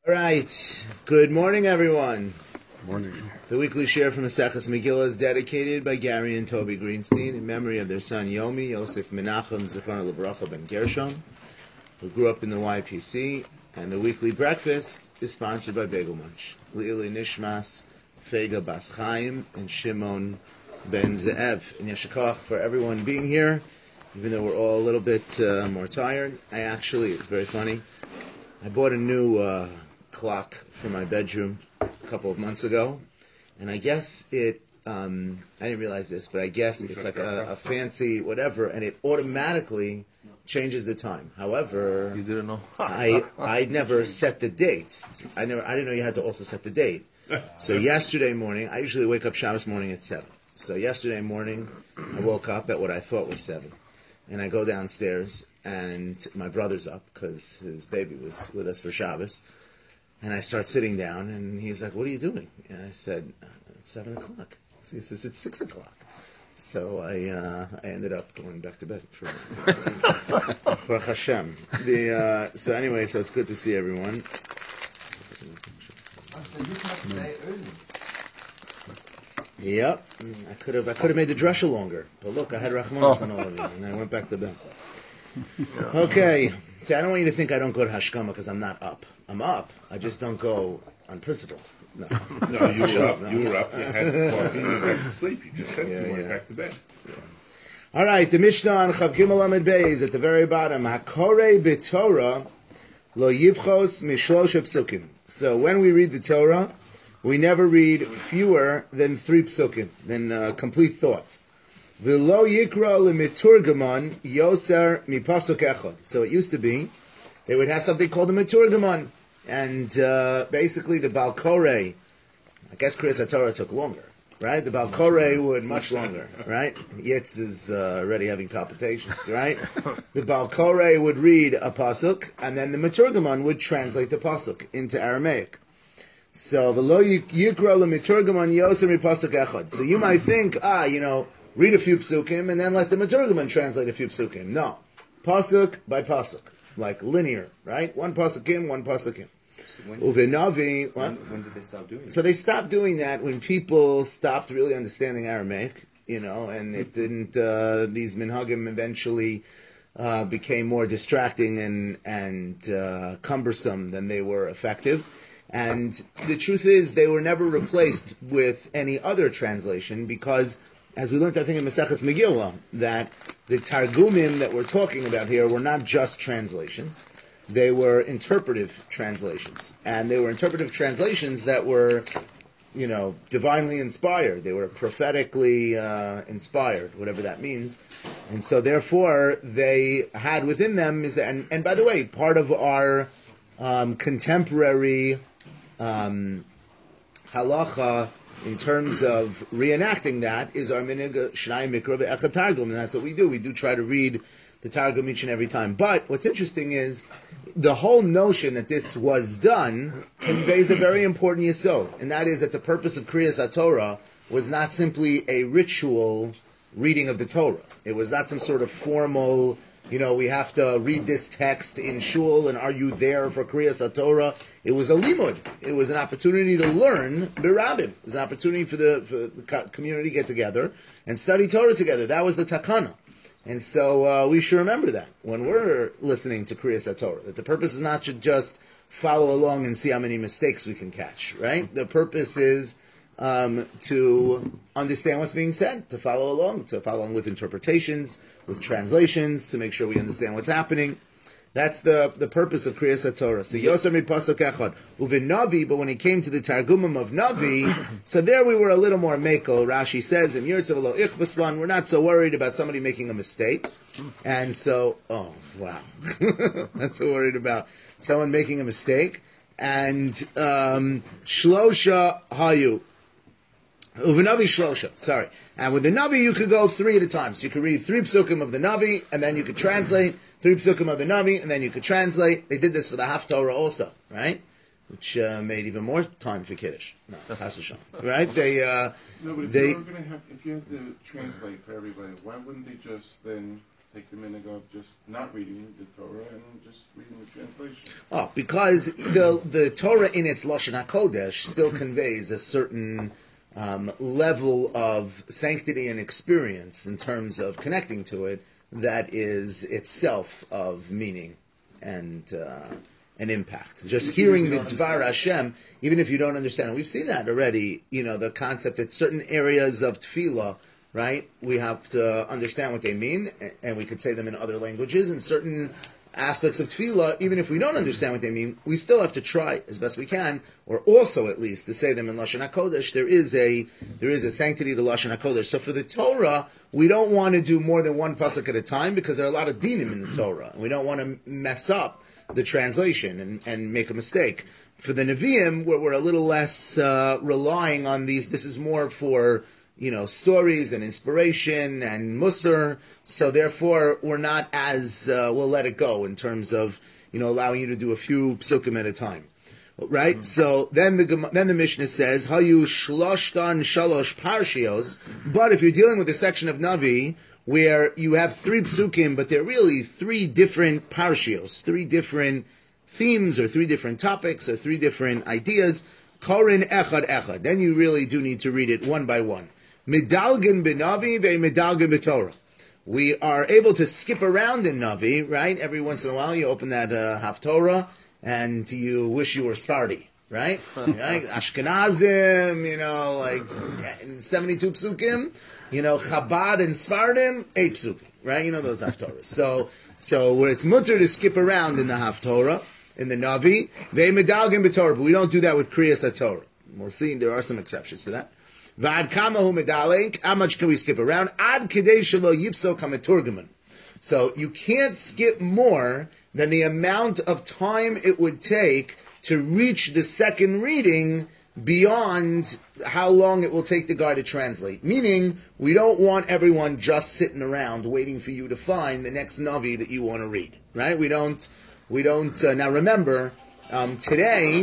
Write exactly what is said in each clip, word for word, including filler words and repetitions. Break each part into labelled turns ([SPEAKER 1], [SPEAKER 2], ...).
[SPEAKER 1] Right. Good morning, everyone.
[SPEAKER 2] Morning.
[SPEAKER 1] The weekly share from Maseches Megillah is dedicated by Gary and Toby Greenstein in memory of their son Yomi, Yosef Menachem, Zichrono Livracha ben Gershon, who grew up in the Y P C. And the weekly breakfast is sponsored by Bagel Munch. Le'ili Nishmas, Fega Bas Chaim, and Shimon ben Ze'ev. And Yeshakach for everyone being here, even though we're all a little bit uh, more tired. I actually, it's very funny, I bought a new uh, clock for my bedroom a couple of months ago, and I guess it, um, I didn't realize this, but I guess it's like a, a fancy whatever, and it automatically changes the time. However,
[SPEAKER 2] you didn't know.
[SPEAKER 1] I I never set the date. I never I didn't know you had to also set the date. So yesterday morning, I usually wake up Shabbos morning at seven. So yesterday morning, I woke up at what I thought was seven, and I go downstairs, and my brother's up because his baby was with us for Shabbos, and I start sitting down, and he's like, "What are you doing?" And I said, "It's seven o'clock." So he says, "It's six o'clock." So I uh, I ended up going back to bed for for Hashem. The uh, so anyway, so it's good to see everyone. Yep, I could have I could have made the drasha longer, but look, I had Rachmanis on all of you, and I went back to bed. Okay, see, I don't want you to think I don't go to Hashkama because I'm not up. I'm up. I just don't go on principle. No,
[SPEAKER 3] no, you were up. No. You were up. You had to coffee. You went back to sleep. You just said yeah, you went yeah. back to bed. Yeah.
[SPEAKER 1] All right, the Mishnah on Chav Gimel Amud Beis at the very bottom. Hakorei b'Torah lo yivchos mishlosh psukim. So when we read the Torah, we never read fewer than three psukim, than uh, complete thought. V'lo yikra l'miturgaman yoser mipasuk echad. So it used to be they would have something called a miturgaman. And uh, basically the Baal Koreh, I guess Kriyas HaTorah took longer, right? The Baal Koreh would much longer, right? Yitz is uh, already having palpitations, right? The Baal Koreh would read a pasuk, and then the Miturgaman would translate the pasuk into Aramaic. So, V'lo yikra l'miturgaman yoser mipasuk echad. So you might think, ah, you know, read a few psukim, and then let the Miturgaman translate a few psukim. No. Pasuk by pasuk. Like linear, right? One pasuk in, one pasuk in.
[SPEAKER 4] So when,
[SPEAKER 1] Uvenavi,
[SPEAKER 4] when, when did they stop doing that?
[SPEAKER 1] So they stopped doing that when people stopped really understanding Aramaic, you know, and it didn't, uh, these minhagim eventually uh, became more distracting and, and uh, cumbersome than they were effective. And the truth is they were never replaced with any other translation because, as we learned, I think, in Maseches Megillah, that the Targumim that we're talking about here were not just translations. They were interpretive translations. And they were interpretive translations that were, you know, divinely inspired. They were prophetically uh, inspired, whatever that means. And so, therefore, they had within them, is and, and by the way, part of our um, contemporary um, halacha in terms of reenacting that is our minig Shnai Mikra ve'echad Targum, and that's what we do. We do try to read the Targum each and every time. But what's interesting is the whole notion that this was done conveys a very important yesod, and that is that the purpose of Kriyas HaTorah was not simply a ritual reading of the Torah. It was not some sort of formal, you know, we have to read this text in shul, and are you there for Kriyas HaTorah? It was a limud. It was an opportunity to learn b'rabim. It was an opportunity for the, for the community to get together and study Torah together. That was the takana. And so uh, we should remember that when we're listening to Kriyas HaTorah, that the purpose is not to just follow along and see how many mistakes we can catch, right? The purpose is um, to understand what's being said, to follow along, to follow along with interpretations, with translations, to make sure we understand what's happening. That's the the purpose of Kriyas HaTorah. So Yoser mi pasuk echad uvin Navi, but when it came to the Targumim of Navi, so there we were a little more mekel. Rashi says in Yirtzav lo ich baslan, we're not so worried about somebody making a mistake, and so oh wow, not so worried about someone making a mistake. And um, shlosha hayu. Uvinavi shlosha, sorry. And with the Navi, you could go three at a time. So you could read three psukim of the Navi, and then you could translate three psukim of the Navi, and then you could translate. They did this for the Haftorah also, right? Which uh, made even more time for Kiddush. No, Chas v'shalom. Right? They, uh,
[SPEAKER 3] no, but if
[SPEAKER 1] they,
[SPEAKER 3] you were going to have, if you had to translate for everybody, why wouldn't they just then take the minhag of just not reading the Torah and just reading the translation?
[SPEAKER 1] Oh, because the the Torah in its Lashon HaKodesh still conveys a certain um, level of sanctity and experience in terms of connecting to it that is itself of meaning and uh, an impact. Just hearing the Dvar Hashem, even if you don't understand it, we've seen that already. You know, the concept that certain areas of tefillah, right, we have to understand what they mean, and we could say them in other languages, and certain aspects of tefillah, even if we don't understand what they mean, we still have to try as best we can, or also at least to say them in Lashon HaKodesh. There is a there is a sanctity to Lashon HaKodesh. So for the Torah, we don't want to do more than one pasuk at a time because there are a lot of dinim in the Torah. We don't want to mess up the translation and, and make a mistake. For the Nevi'im, where we're a little less uh, relying on these, this is more for you know, stories and inspiration and musar, so therefore we're not as, uh, we'll let it go in terms of, you know, allowing you to do a few psukim at a time. Right? Mm-hmm. So then the then the Mishnah says, Hayu shloshtan shalosh parshios, but if you're dealing with a section of Navi where you have three psukim, but they're really three different parshios, three different themes or three different topics or three different ideas, korin echad echad, then you really do need to read it one by one. Medalgin b'Navi ve'medalgin b'Torah. We are able to skip around in Navi, right? Every once in a while you open that uh, Haftorah and you wish you were Sfardi, right? right? Ashkenazim, you know, like seventy-two psukim, you know, Chabad and Sfardim, eight psukim, right? You know those Haftorahs. So, so where it's mutter to skip around in the Haftorah, in the Navi, ve'medalgin b'Torah, but we don't do that with Kriyas HaTorah. We'll see, there are some exceptions to that. V'ad kamahu medalek, how much can we skip around? Ad kedei shelo yipsok hameturgeman. So you can't skip more than the amount of time it would take to reach the second reading beyond how long it will take the guy to translate. Meaning, we don't want everyone just sitting around waiting for you to find the next Navi that you want to read. Right? We don't, we don't, uh, now remember, um, today,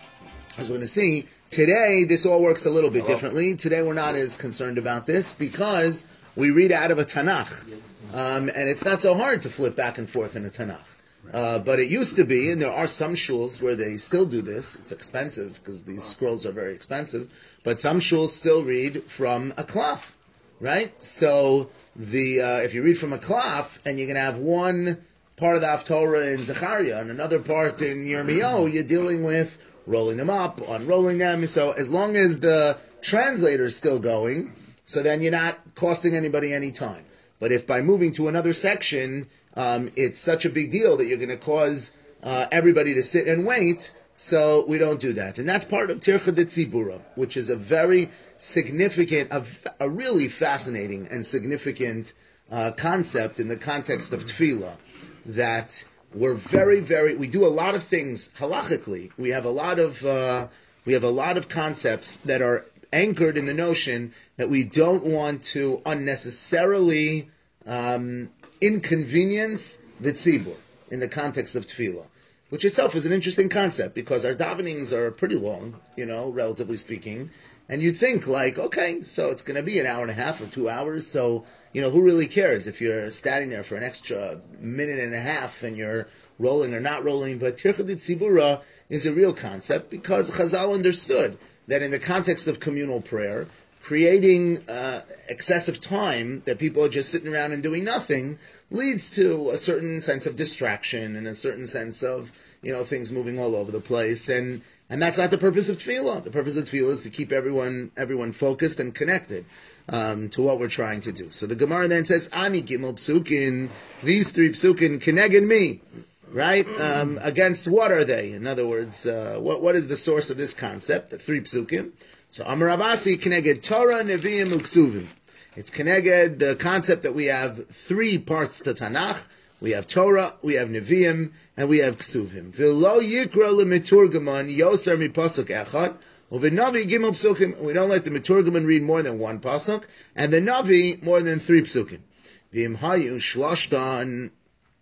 [SPEAKER 1] as we're going to see, today, this all works a little bit differently. Today, we're not as concerned about this because we read out of a Tanakh. Um, and it's not so hard to flip back and forth in a Tanakh. Uh, but it used to be, and there are some shuls where they still do this. It's expensive because these scrolls are very expensive. But some shuls still read from a klaf, right? So the uh, if you read from a klaf, and you're going to have one part of the Haftorah in Zechariah and another part in Yirmiyahu, you're dealing with rolling them up, unrolling them. So as long as the translator is still going, so then you're not costing anybody any time. But if by moving to another section, um, it's such a big deal that you're going to cause uh, everybody to sit and wait, so we don't do that. And that's part of Tircha de Tzibura, which is a very significant, a, a really fascinating and significant uh, concept in the context of Tefillah, that we're very, very, we do a lot of things halachically. We have a lot of, uh, we have a lot of concepts that are anchored in the notion that we don't want to unnecessarily um, inconvenience the tzibur in the context of tefillah, which itself is an interesting concept because our davenings are pretty long, you know, relatively speaking. And you think like, okay, so it's going to be an hour and a half or two hours, so, you know, who really cares if you're standing there for an extra minute and a half and you're rolling or not rolling? But Tircha de Tzibura is a real concept because Chazal understood that in the context of communal prayer, creating uh, excessive time that people are just sitting around and doing nothing leads to a certain sense of distraction and a certain sense of, you know, things moving all over the place. And and that's not the purpose of tefillah. The purpose of tefillah is to keep everyone everyone focused and connected um, to what we're trying to do. So the Gemara then says, Ani gimel psukin, these three psukin, keneged me. Right? Um, against what are they? In other words, uh, what what is the source of this concept? The three psukim. So Amar Abasi keneged Torah, Nevi'im, Uksuvim. It's keneged the concept that we have three parts to Tanakh. We have Torah, we have Nevi'im, and we have Ksuvim. V'lo yikra l'meturgaman yoser mi pasuk echad, u'v'navi gimel psukim. We don't let the meturgaman read more than one pasuk, and the Navi more than three psukim. V'im hayu shloshtan.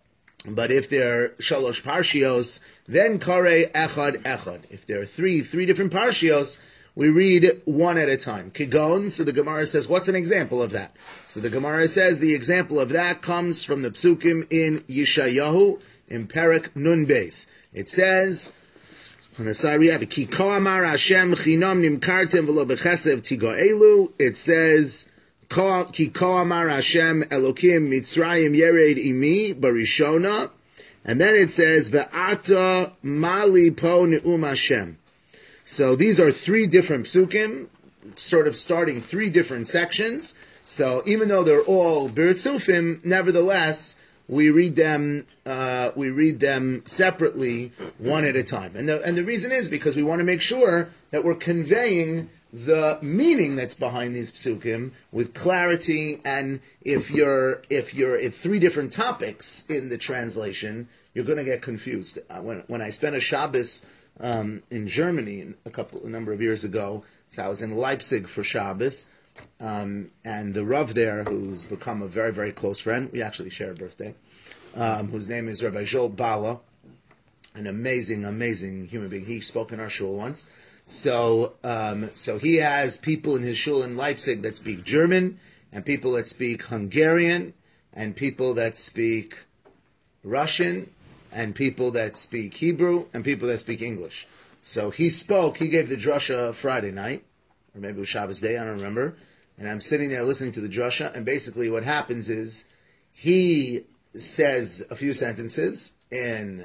[SPEAKER 1] But if they're shalosh parshios, then kare echad echad. If there are three, three different parshios, we read one at a time. Kigon, so the Gemara says, what's an example of that? So the Gemara says the example of that comes from the Psukim in Yeshayahu, in Perek Nun Beis. It says, on the side we have it, Ki ko amar Hashem chinam nimkartem v'lo b'chesev tigo'elu. It says, Ki ko amar Hashem Elokim Mitzrayim yered imi barishona. And then it says, Ve'ata mali po ne'um Hashem. So these are three different psukim, sort of starting three different sections. So even though they're all b'ritzufim, nevertheless, we read them, uh, we read them separately, one at a time. And the, and the reason is because we want to make sure that we're conveying the meaning that's behind these psukim with clarity. And if you're, if you're at three different topics in the translation, you're going to get confused. Uh, when, when I spent a Shabbos, um, in Germany a couple, a number of years ago, so I was in Leipzig for Shabbos, um, and the Rav there, who's become a very, very close friend, we actually share a birthday, um, whose name is Rabbi Joel Bala, an amazing, amazing human being. He spoke in our shul once. So, um, so he has people in his shul in Leipzig that speak German, and people that speak Hungarian, and people that speak Russian, and people that speak Hebrew, and people that speak English. So he spoke, he gave the drasha Friday night, or maybe it was Shabbos day, I don't remember, and I'm sitting there listening to the drasha, and basically what happens is, he says a few sentences in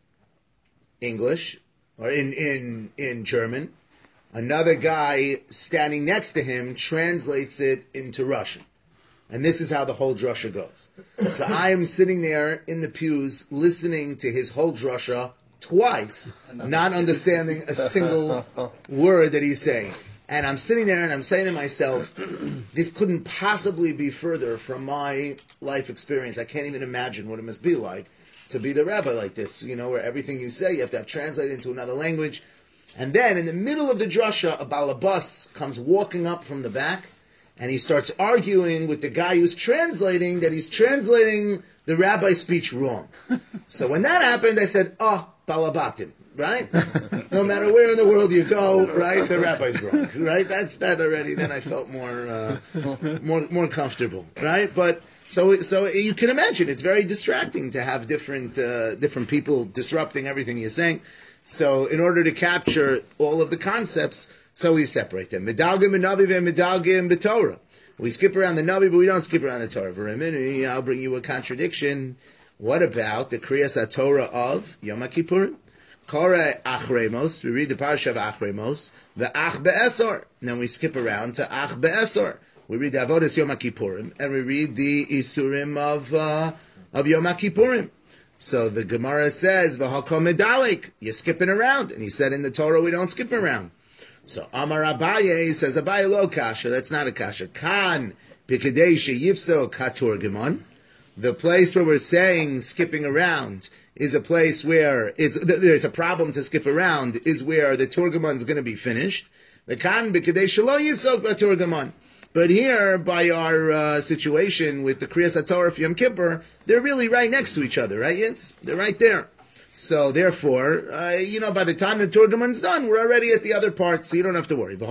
[SPEAKER 1] English, or in, in, in German. Another guy standing next to him translates it into Russian. And this is how the whole drasha goes. So I am sitting there in the pews listening to his whole drasha twice, not understanding a single word that he's saying. And I'm sitting there and I'm saying to myself, this couldn't possibly be further from my life experience. I can't even imagine what it must be like to be the rabbi like this, you know, where everything you say you have to have translated into another language. And then in the middle of the drasha, a balabas comes walking up from the back, and he starts arguing with the guy who's translating that he's translating the rabbi's speech wrong. So when that happened, I said, oh, balabatim, right? No matter where in the world you go, right, the rabbi's wrong, right? That's that already. Then I felt more, uh, more, more comfortable, right? But so, so you can imagine it's very distracting to have different, uh, different people disrupting everything you're saying. So in order to capture all of the concepts, so we separate them. Medalgim and Navi and Medalgim b'Torah. We skip around the Navi, but we don't skip around the Torah. For a minute, I'll bring you a contradiction. What about the Kriyas HaTorah of Yom Kippurim? Kore Achremos. We read the Parasha of Achremos. The Ach Be'esor. And then we skip around to Ach Be'esor. We read the Avodas Yom Kippurim, and we read the Isurim of uh, of Yom Kippurim. So the Gemara says, V'hakom medalik. You're skipping around. And he said in the Torah, we don't skip around. So Amar Abaye says, Abaye lo kasha, that's not a kasha. Kan pikadei sheyifso katurgimon. The place where we're saying skipping around is a place where it's there's a problem to skip around, is where the turgamon is going to be finished. The kan pikadei shelo yifso katurgimon. But here, by our uh, situation with the Kriyas HaTorah for Yom Kippur, they're really right next to each other, right? Yes, they're right there. So therefore, uh, you know, by the time the Turgamon's done, we're already at the other part, so you don't have to worry. But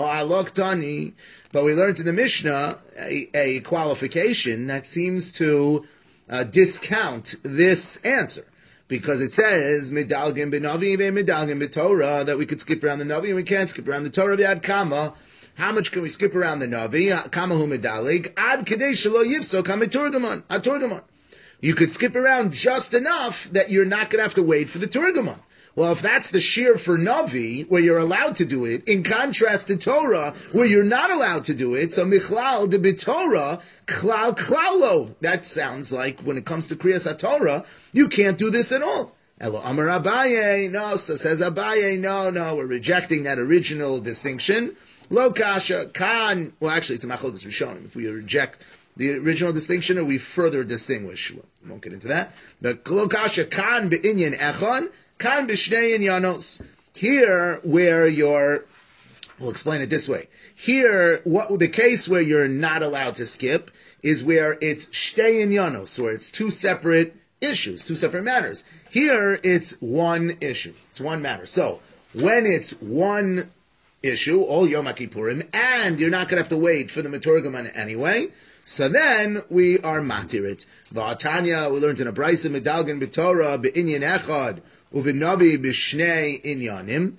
[SPEAKER 1] we learned in the Mishnah a, a qualification that seems to uh, discount this answer. Because it says, Medalgim b'Navi v'Medalgim b'Torah, that we could skip around the Navi and we can't skip around the Torah. V'ad kama. How much can we skip around the Navi? Kama hu medalig. Ad kadei shelo yifso kama Turgamon. Turgamon. You could skip around just enough that you're not going to have to wait for the Turgamon. Well, if that's the shear for Navi, where you're allowed to do it, in contrast to Torah, where you're not allowed to do it, so Michlal de B'Torah, Klal Klalo. That sounds like when it comes to Kriyas HaTorah, you can't do this at all. Elo Amar Abaye, no, so says Abaye, no, no, we're rejecting that original distinction. Lo Kasha, Kan, well actually it's a Machlokes Rishonim. If we reject the original distinction, or we further distinguish. We won't get into that. But Klokasha kan be'inyan echon, kan b'shnei inyanos. Here, where you're, we'll explain it this way. Here, what the case where you're not allowed to skip is where it's shtei inyanos, where it's two separate issues, two separate matters. Here, it's one issue. It's one matter. So, when it's one issue, all Yom Kippurim, and you're not going to have to wait for the Meturgaman anyway. So then we are matirit. V'atanya, we learned in a brayso medalgen b'Torah b'inyan echad u'v'navi b'shnei inyanim.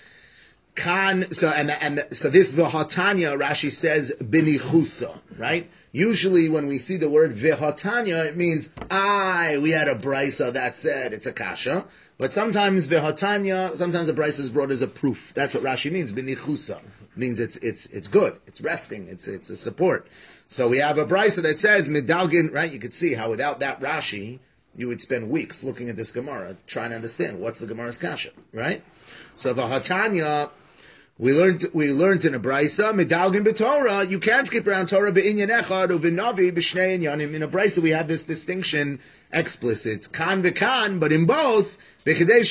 [SPEAKER 1] Kan, so and and so this v'hatanya, Rashi says b'nichusa, right? Usually when we see the word v'hatanya, it means I we had a brayso that said it's a kasha. But sometimes v'hatanya, sometimes a brayso is brought as a proof. That's what Rashi means. B'nichusa means it's it's it's good, it's resting, it's it's a support. So we have a brayso that says medalgin, right? You could see how without that Rashi, you would spend weeks looking at this Gemara trying to understand what's the Gemara's kasha, right? So v'hatanya, we learned we learned in a brayso medalgin b'Torah. You can't skip around Torah b'inyan echad or v'navi b'shnei inyanim. In a brayso we have this distinction explicit, kan v'kan, but in both. You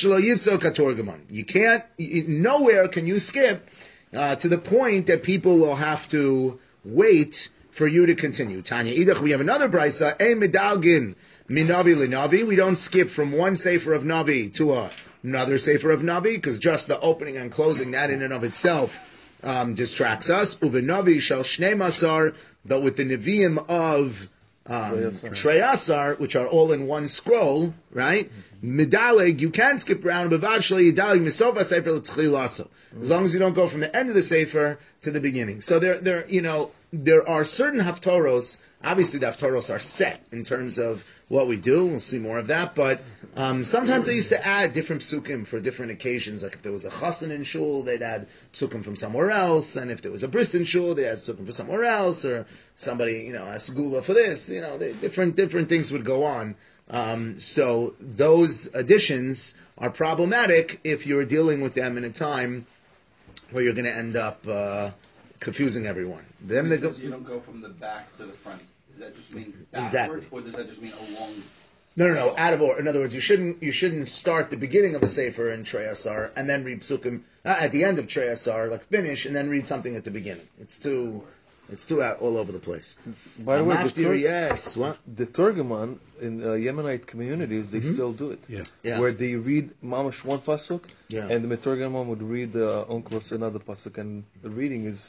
[SPEAKER 1] can't, nowhere can you skip uh, to the point that people will have to wait for you to continue. Tanya Idach, we have another brayso, a medalgin minavi linavi. We don't skip from one sefer of Navi to a, another sefer of Navi, because just the opening and closing, that in and of itself um, distracts us. Uvenavi shall shnei masar, but with the Nevi'im of Um, Treyasar, which are all in one scroll, right? Medaleg, you can skip around, but eventually Medaleg misofa sefer l'tchilasa, as long as you don't go from the end of the sefer to the beginning. So there, there, you know, there are certain haftoros. Obviously, the haftoros are set in terms of what we do. We'll see more of that, but um, sometimes they used to add different psukim for different occasions. Like if there was a chassan in shul, they'd add psukim from somewhere else, and if there was a bris in shul, they'd add psukim from somewhere else, or somebody, you know, a segula for this. You know, they, different different things would go on. Um, so those additions are problematic if you're dealing with them in a time where you're going to end up uh, confusing everyone. Then they go,
[SPEAKER 2] you don't go from the back to the front. Does that just mean backwards,
[SPEAKER 1] exactly.
[SPEAKER 2] or does that just mean along?
[SPEAKER 1] No, no, no. Out of order. In other words, you shouldn't you shouldn't start the beginning of a sefer in Treyasar and then read psukim uh, at the end of Treyasar, like finish, and then read something at the beginning. It's too it's too out all over the place.
[SPEAKER 5] By the way, the, Tur-
[SPEAKER 1] yes, what?
[SPEAKER 5] the Turgaman in uh, Yemenite communities, they mm-hmm. still do it.
[SPEAKER 3] Yeah.
[SPEAKER 1] yeah.
[SPEAKER 5] Where they read mamash one pasuk,
[SPEAKER 1] yeah.
[SPEAKER 5] and the Meturgaman would read uh, Onklos another pasuk, and the reading is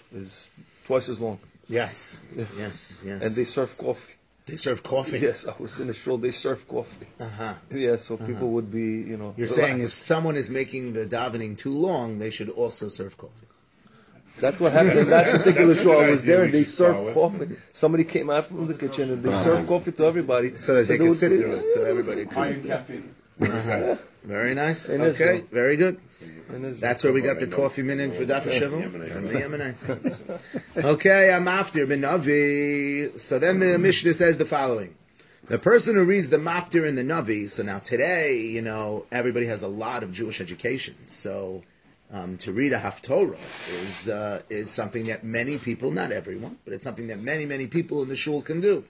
[SPEAKER 5] is twice as long.
[SPEAKER 1] Yes, yes, yes.
[SPEAKER 5] And they serve coffee.
[SPEAKER 1] They serve coffee?
[SPEAKER 5] Yes, I was in the shul, they serve coffee.
[SPEAKER 1] Uh-huh.
[SPEAKER 5] Yeah, so
[SPEAKER 1] uh-huh.
[SPEAKER 5] people would be, you know...
[SPEAKER 1] You're
[SPEAKER 5] relaxed.
[SPEAKER 1] saying if someone is making the davening too long, they should also serve coffee.
[SPEAKER 5] That's what happened in that particular show. I was there and they served coffee. Somebody came out from the kitchen and they uh-huh. served coffee to everybody.
[SPEAKER 1] So that so they, they could sit through it, so everybody could...
[SPEAKER 2] Iron caffeine.
[SPEAKER 1] Uh-huh. Very nice.
[SPEAKER 5] In
[SPEAKER 1] okay,
[SPEAKER 5] Israel.
[SPEAKER 1] very good.
[SPEAKER 5] In
[SPEAKER 1] That's where we got the coffee minute for Daf Shavu from the Yemenites. Okay, I'm after Navi. So then the Mishnah says the following: the person who reads the Maftir in the Navi. So now today, you know, everybody has a lot of Jewish education. So um, to read a Haftorah is uh, is something that many people, not everyone, but it's something that many many people in the shul can do.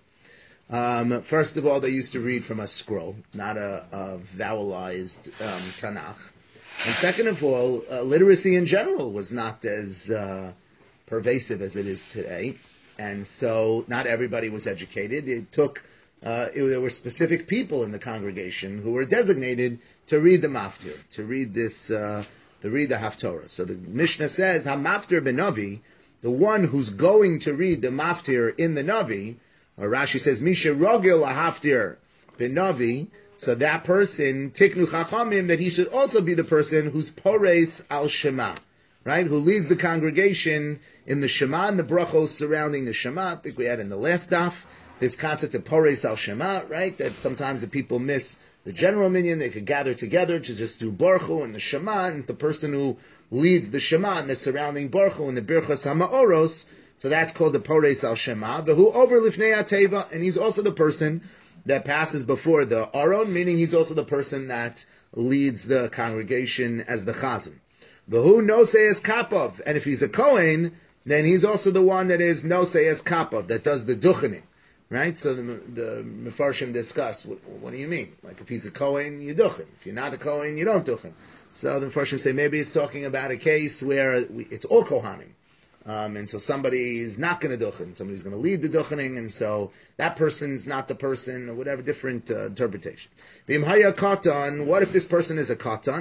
[SPEAKER 1] Um, first of all, they used to read from a scroll, not a, a vowelized um, Tanakh. And second of all, uh, literacy in general was not as uh, pervasive as it is today. And so not everybody was educated. It took, uh, it, there were specific people in the congregation who were designated to read the Maftir, to read this, uh, to read the Haftorah. So the Mishnah says, HaMaftir b'Navi, the one who's going to read the Maftir in the Navi, or Rashi says, Misha Rogil Ahaftir B'Navi, so that person, Tiknu Chachamim, that he should also be the person who's Pores al Shema, right? Who leads the congregation in the Shema and the brachos surrounding the Shema. I think we had in the last daf this concept of Pores al Shema, right? That sometimes the people miss the general minyan, they could gather together to just do Baruch Hu and the Shema, and the person who leads the Shema and the surrounding Baruch Hu and the Birchas HaMa'oros. So that's called the Pores al Shema. But who over Lifnei HaTeva, and he's also the person that passes before the Aron, meaning he's also the person that leads the congregation as the Chazan. But who Nosei Kapov, and if he's a Kohen, then he's also the one that is Nosei Kapov, that does the Duchening. Right? So the, the Mefarshim discuss, what, what do you mean? Like if he's a Kohen, you Duchen. If you're not a Kohen, you don't Duchen. So the Mefarshim say maybe it's talking about a case where we, it's all Kohanim. Um, and so somebody is not going to duchen, somebody's going to lead the duchening, and so that person's not the person, or whatever, different uh, interpretation. V'im haya katan, what if this person is a katan?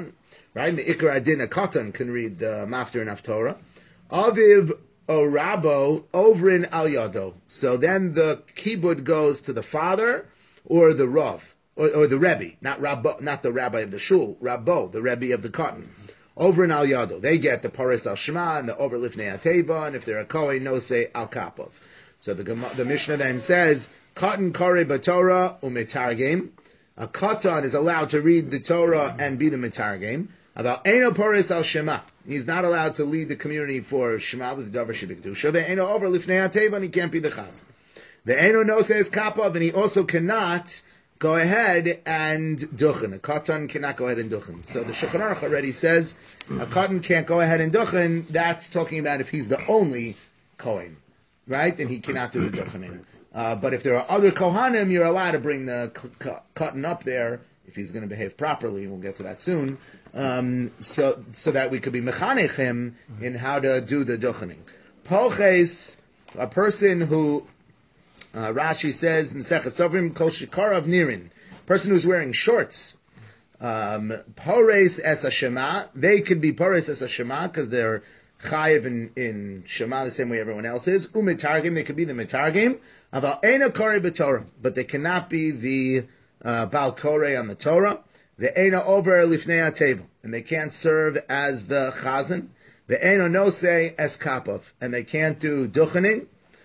[SPEAKER 1] right? The Ikar Adin, a Katan can read the Maftir and Haftorah. Aviv o Rabo Ovrin Al Yado. So then the kibud goes to the father or the Rav, or, or the Rebbe, not Rabbo, not the rabbi of the shul, Rabbo, the Rebbe of the cotton. Over in Al Yado, they get the Paris Al Shema and the Over Lifnei Ateva, and if they're a Kohen, no say Al Kapov. So the the Mishnah then says, Cotton Kare B'Torah u'Metargem. A Katan is allowed to read the Torah and be the Metargem. About Eino Paris Al Shema. He's not allowed to lead the community for Shema with the Davar Shebikdusha. The Eino Over Lifnei Ateva, and he can't be the Chazan. The Eino no says Kapov, and he also cannot go ahead and duchen. A katan cannot go ahead and duchen. So the Shulchan Aruch already says a katan can't go ahead and duchen. That's talking about if he's the only kohen, right? Then he cannot do the duchening. Uh, but if there are other kohanim, you're allowed to bring the katan up there if he's going to behave properly. We'll get to that soon. Um, so so that we could be mechanech him in how to do the duchening. Poches, a person who Uh, Rashi says, Mesechet Sovrim Kol Shikarav Nirin, person who's wearing shorts, um, Pores Es Shema, they could be Pores Es Shema because they're Chayiv in, in Shema the same way everyone else is. Umetargim, they could be the Metargim, Aval Eina Kore B'Torah, but they cannot be the uh, Bal Kore on the Torah. The Eina Over Lifnei Ateva, and they can't serve as the Chazan. The Eina No Say Es Kapov, and they can't do Duchening.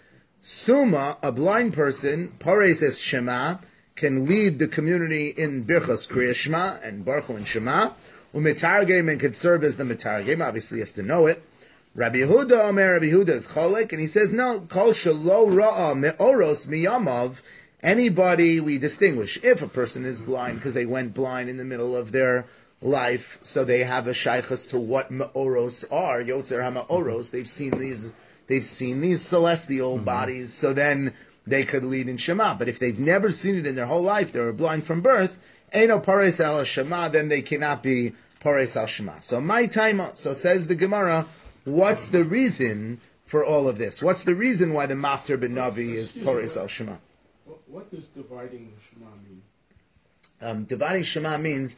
[SPEAKER 1] Suma, a blind person, Pares es Shema, can lead the community in Birchos Kriya Shema and Baruch Hu and Shema. Umetargem, and can serve as the Metargem. Obviously, he has to know it. Rabbi Yehuda, Omer Rabbi Yehuda is Cholek, and he says, no, Kol Shelo Ra'a Me'oros Miyamav. Anybody we distinguish. If a person is blind because they went blind in the middle of their life, so they have a shaychus to what Me'oros are, Yotzer HaMe'oros, they've seen these They've seen these celestial mm-hmm. bodies, so then they could lead in Shema. But if they've never seen it in their whole life, they were blind from birth, Eino Pares al Shema, then they cannot be Pares al Shema. So my time, so says the Gemara, what's the reason for all of this? What's the reason why the Maftir ben Navi is Pares al Shema?
[SPEAKER 6] What does dividing Shema mean?
[SPEAKER 1] Um, dividing Shema means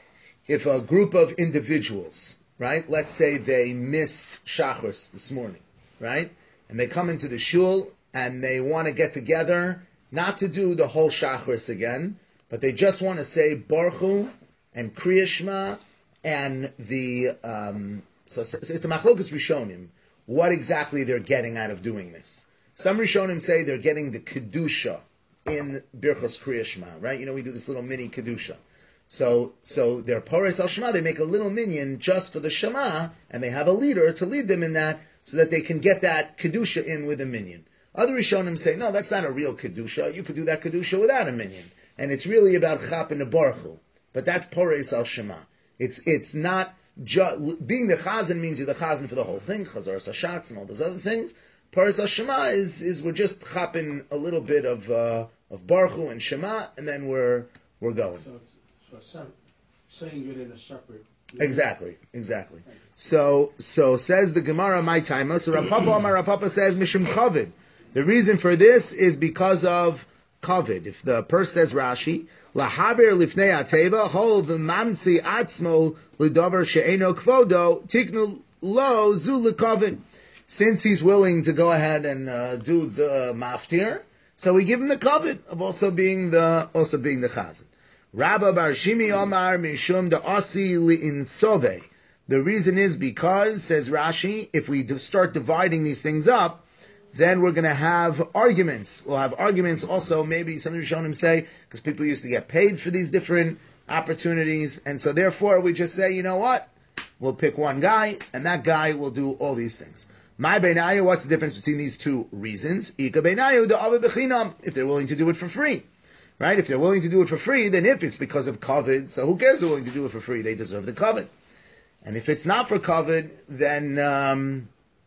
[SPEAKER 1] if a group of individuals, right, let's say they missed Shachris this morning, right? And they come into the shul and they want to get together, not to do the whole Shachris again, but they just want to say Baruch Hu and Kriya Shema and the, um, so, so it's a Machlokas Rishonim, what exactly they're getting out of doing this. Some Rishonim say they're getting the Kedusha in Birchos Kriya Shema, right? You know, we do this little mini Kedusha. So, so they're Pares al Shema, they make a little minyan just for the Shema, and they have a leader to lead them in that, so that they can get that Kedusha in with a minyan. Other Rishonim say, no, that's not a real Kedusha. You could do that Kedusha without a minyan. And it's really about Chap and the Baruch Hu. But that's Pares al Shema. It's, it's not, ju- being the Chazan means you're the Chazan for the whole thing, Chazar Sashatz and all those other things. Pares al Shema is, is we're just chapping a little bit of, uh, of Baruch Hu and Shema, and then we're, we're going.
[SPEAKER 6] So it's, so it's saying it in a separate...
[SPEAKER 1] Exactly, exactly. So, so says the Gemara, my time. So Rav Papa, my Rav Papa says, Mishum Kovid. The reason for this is because of Kovid. If the person says Rashi, Lahaber lifnei ateva, hol v'mamtzi atzmo l'davar she'eno kvodo, tiknu lo zu l'kovid. Since he's willing to go ahead and uh, do the maftir, so we give him the Kovid of also being the, also being the chazan. Rabba bar Shimi Omar mishum da asi li'in sove. The reason is because, says Rashi, if we start dividing these things up, then we're going to have arguments. We'll have arguments also, maybe some of the Rishonim say, because people used to get paid for these different opportunities, and so therefore we just say, you know what? We'll pick one guy, and that guy will do all these things. My Beinayu, what's the difference between these two reasons? Ika Beinayu da ave bechinam, if they're willing to do it for free. Right? If they're willing to do it for free, then if it's because of Kovid, so who cares they're willing to do it for free? They deserve the Kovid. And if it's not for Kovid, then, um,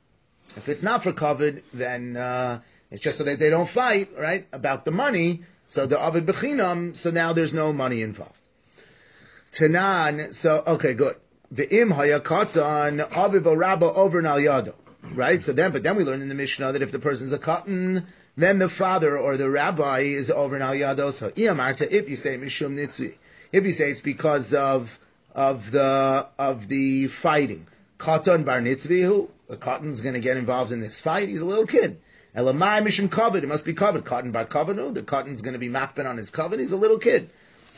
[SPEAKER 1] if it's not for Kovid, then, uh, it's just so that they don't fight, right, about the money, so the Avid Bechinam, so now there's no money involved. Tanan, so, okay, good. Ve'im hayakatan aviv rabba over al yado. Right? So then, but then we learn in the Mishnah that if the person's a cotton, then the father or the rabbi is over al yado. So, iamarta, if you say mishum nitzvi, if you say it's because of of the of the fighting. Katan bar nitzvihu, the Katan's going to get involved in this fight. He's a little kid. Elamai mishum kavod, it must be covered. Katan bar kavanu, the Katan's going to be makben on his kavod. He's a little kid.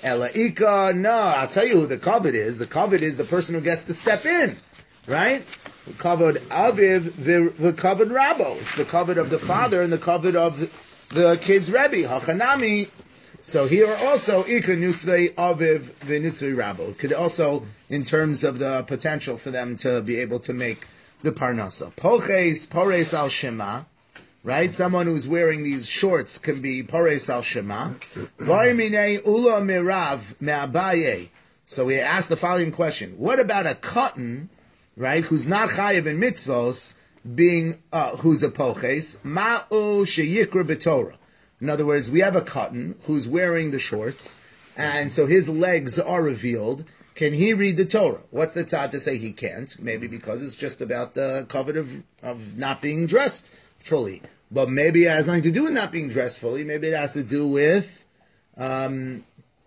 [SPEAKER 1] Elaika, no, I'll tell you who the kavod is. The kavod is the person who gets to step in, right? Kavod aviv the kavod rabo. It's the kavod of the father and the kavod of the kid's rebbe. Hachanami. So here also, Ika Nutzvei Aviv V'Nutzvei Rabo. It could also, in terms of the potential for them to be able to make the Parnasa. Poches, Pores al Shema, right? Someone who's wearing these shorts can be Pores al Shema. Varimine Ula Mirav Me'abaye. So we ask the following question. What about a cotton, right, who's not Chayiv in mitzvos, being, uh, who's a Poches? Ma'u Sheyikra B'Torah. In other words, we have a cotton who's wearing the shorts, and so his legs are revealed. Can he read the Torah? What's the tzad to say he can't? Maybe because it's just about the covet of, of not being dressed fully. But maybe it has nothing to do with not being dressed fully. Maybe it has to do with, um,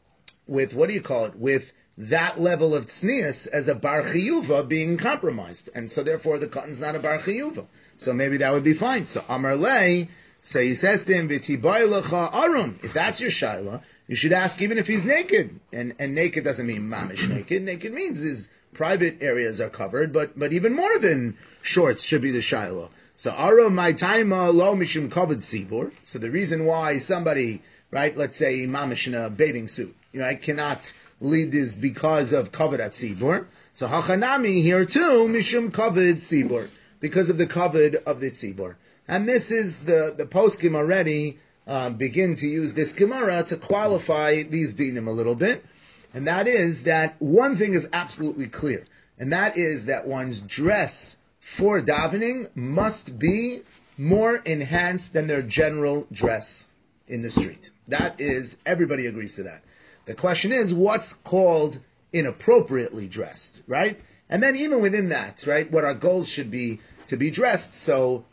[SPEAKER 1] with, what do you call it? With that level of tznius as a bar chiyuva being compromised. And so therefore the cotton's not a bar chiyuva. So maybe that would be fine. So Amar Lei, so he says to him, "V'tibai lecha arum." If that's your shaila, you should ask even if he's naked. And and naked doesn't mean mamish naked. Naked means his private areas are covered, but but even more than shorts should be the shaila. So arum my taima lo mishum kavod sibur. So the reason why somebody, right, let's say mamish in a bathing suit, right, cannot lead is because of kavod at sibur. So hachanami here too mishum kavod sibur, because of the kavod of the sibur. And this is the, the poskim already uh, begin to use this Gemara to qualify these dinim a little bit. And that is that one thing is absolutely clear. And that is that one's dress for davening must be more enhanced than their general dress in the street. That is, everybody agrees to that. The question is, what's called inappropriately dressed, right? And then even within that, right, what our goals should be to be dressed. So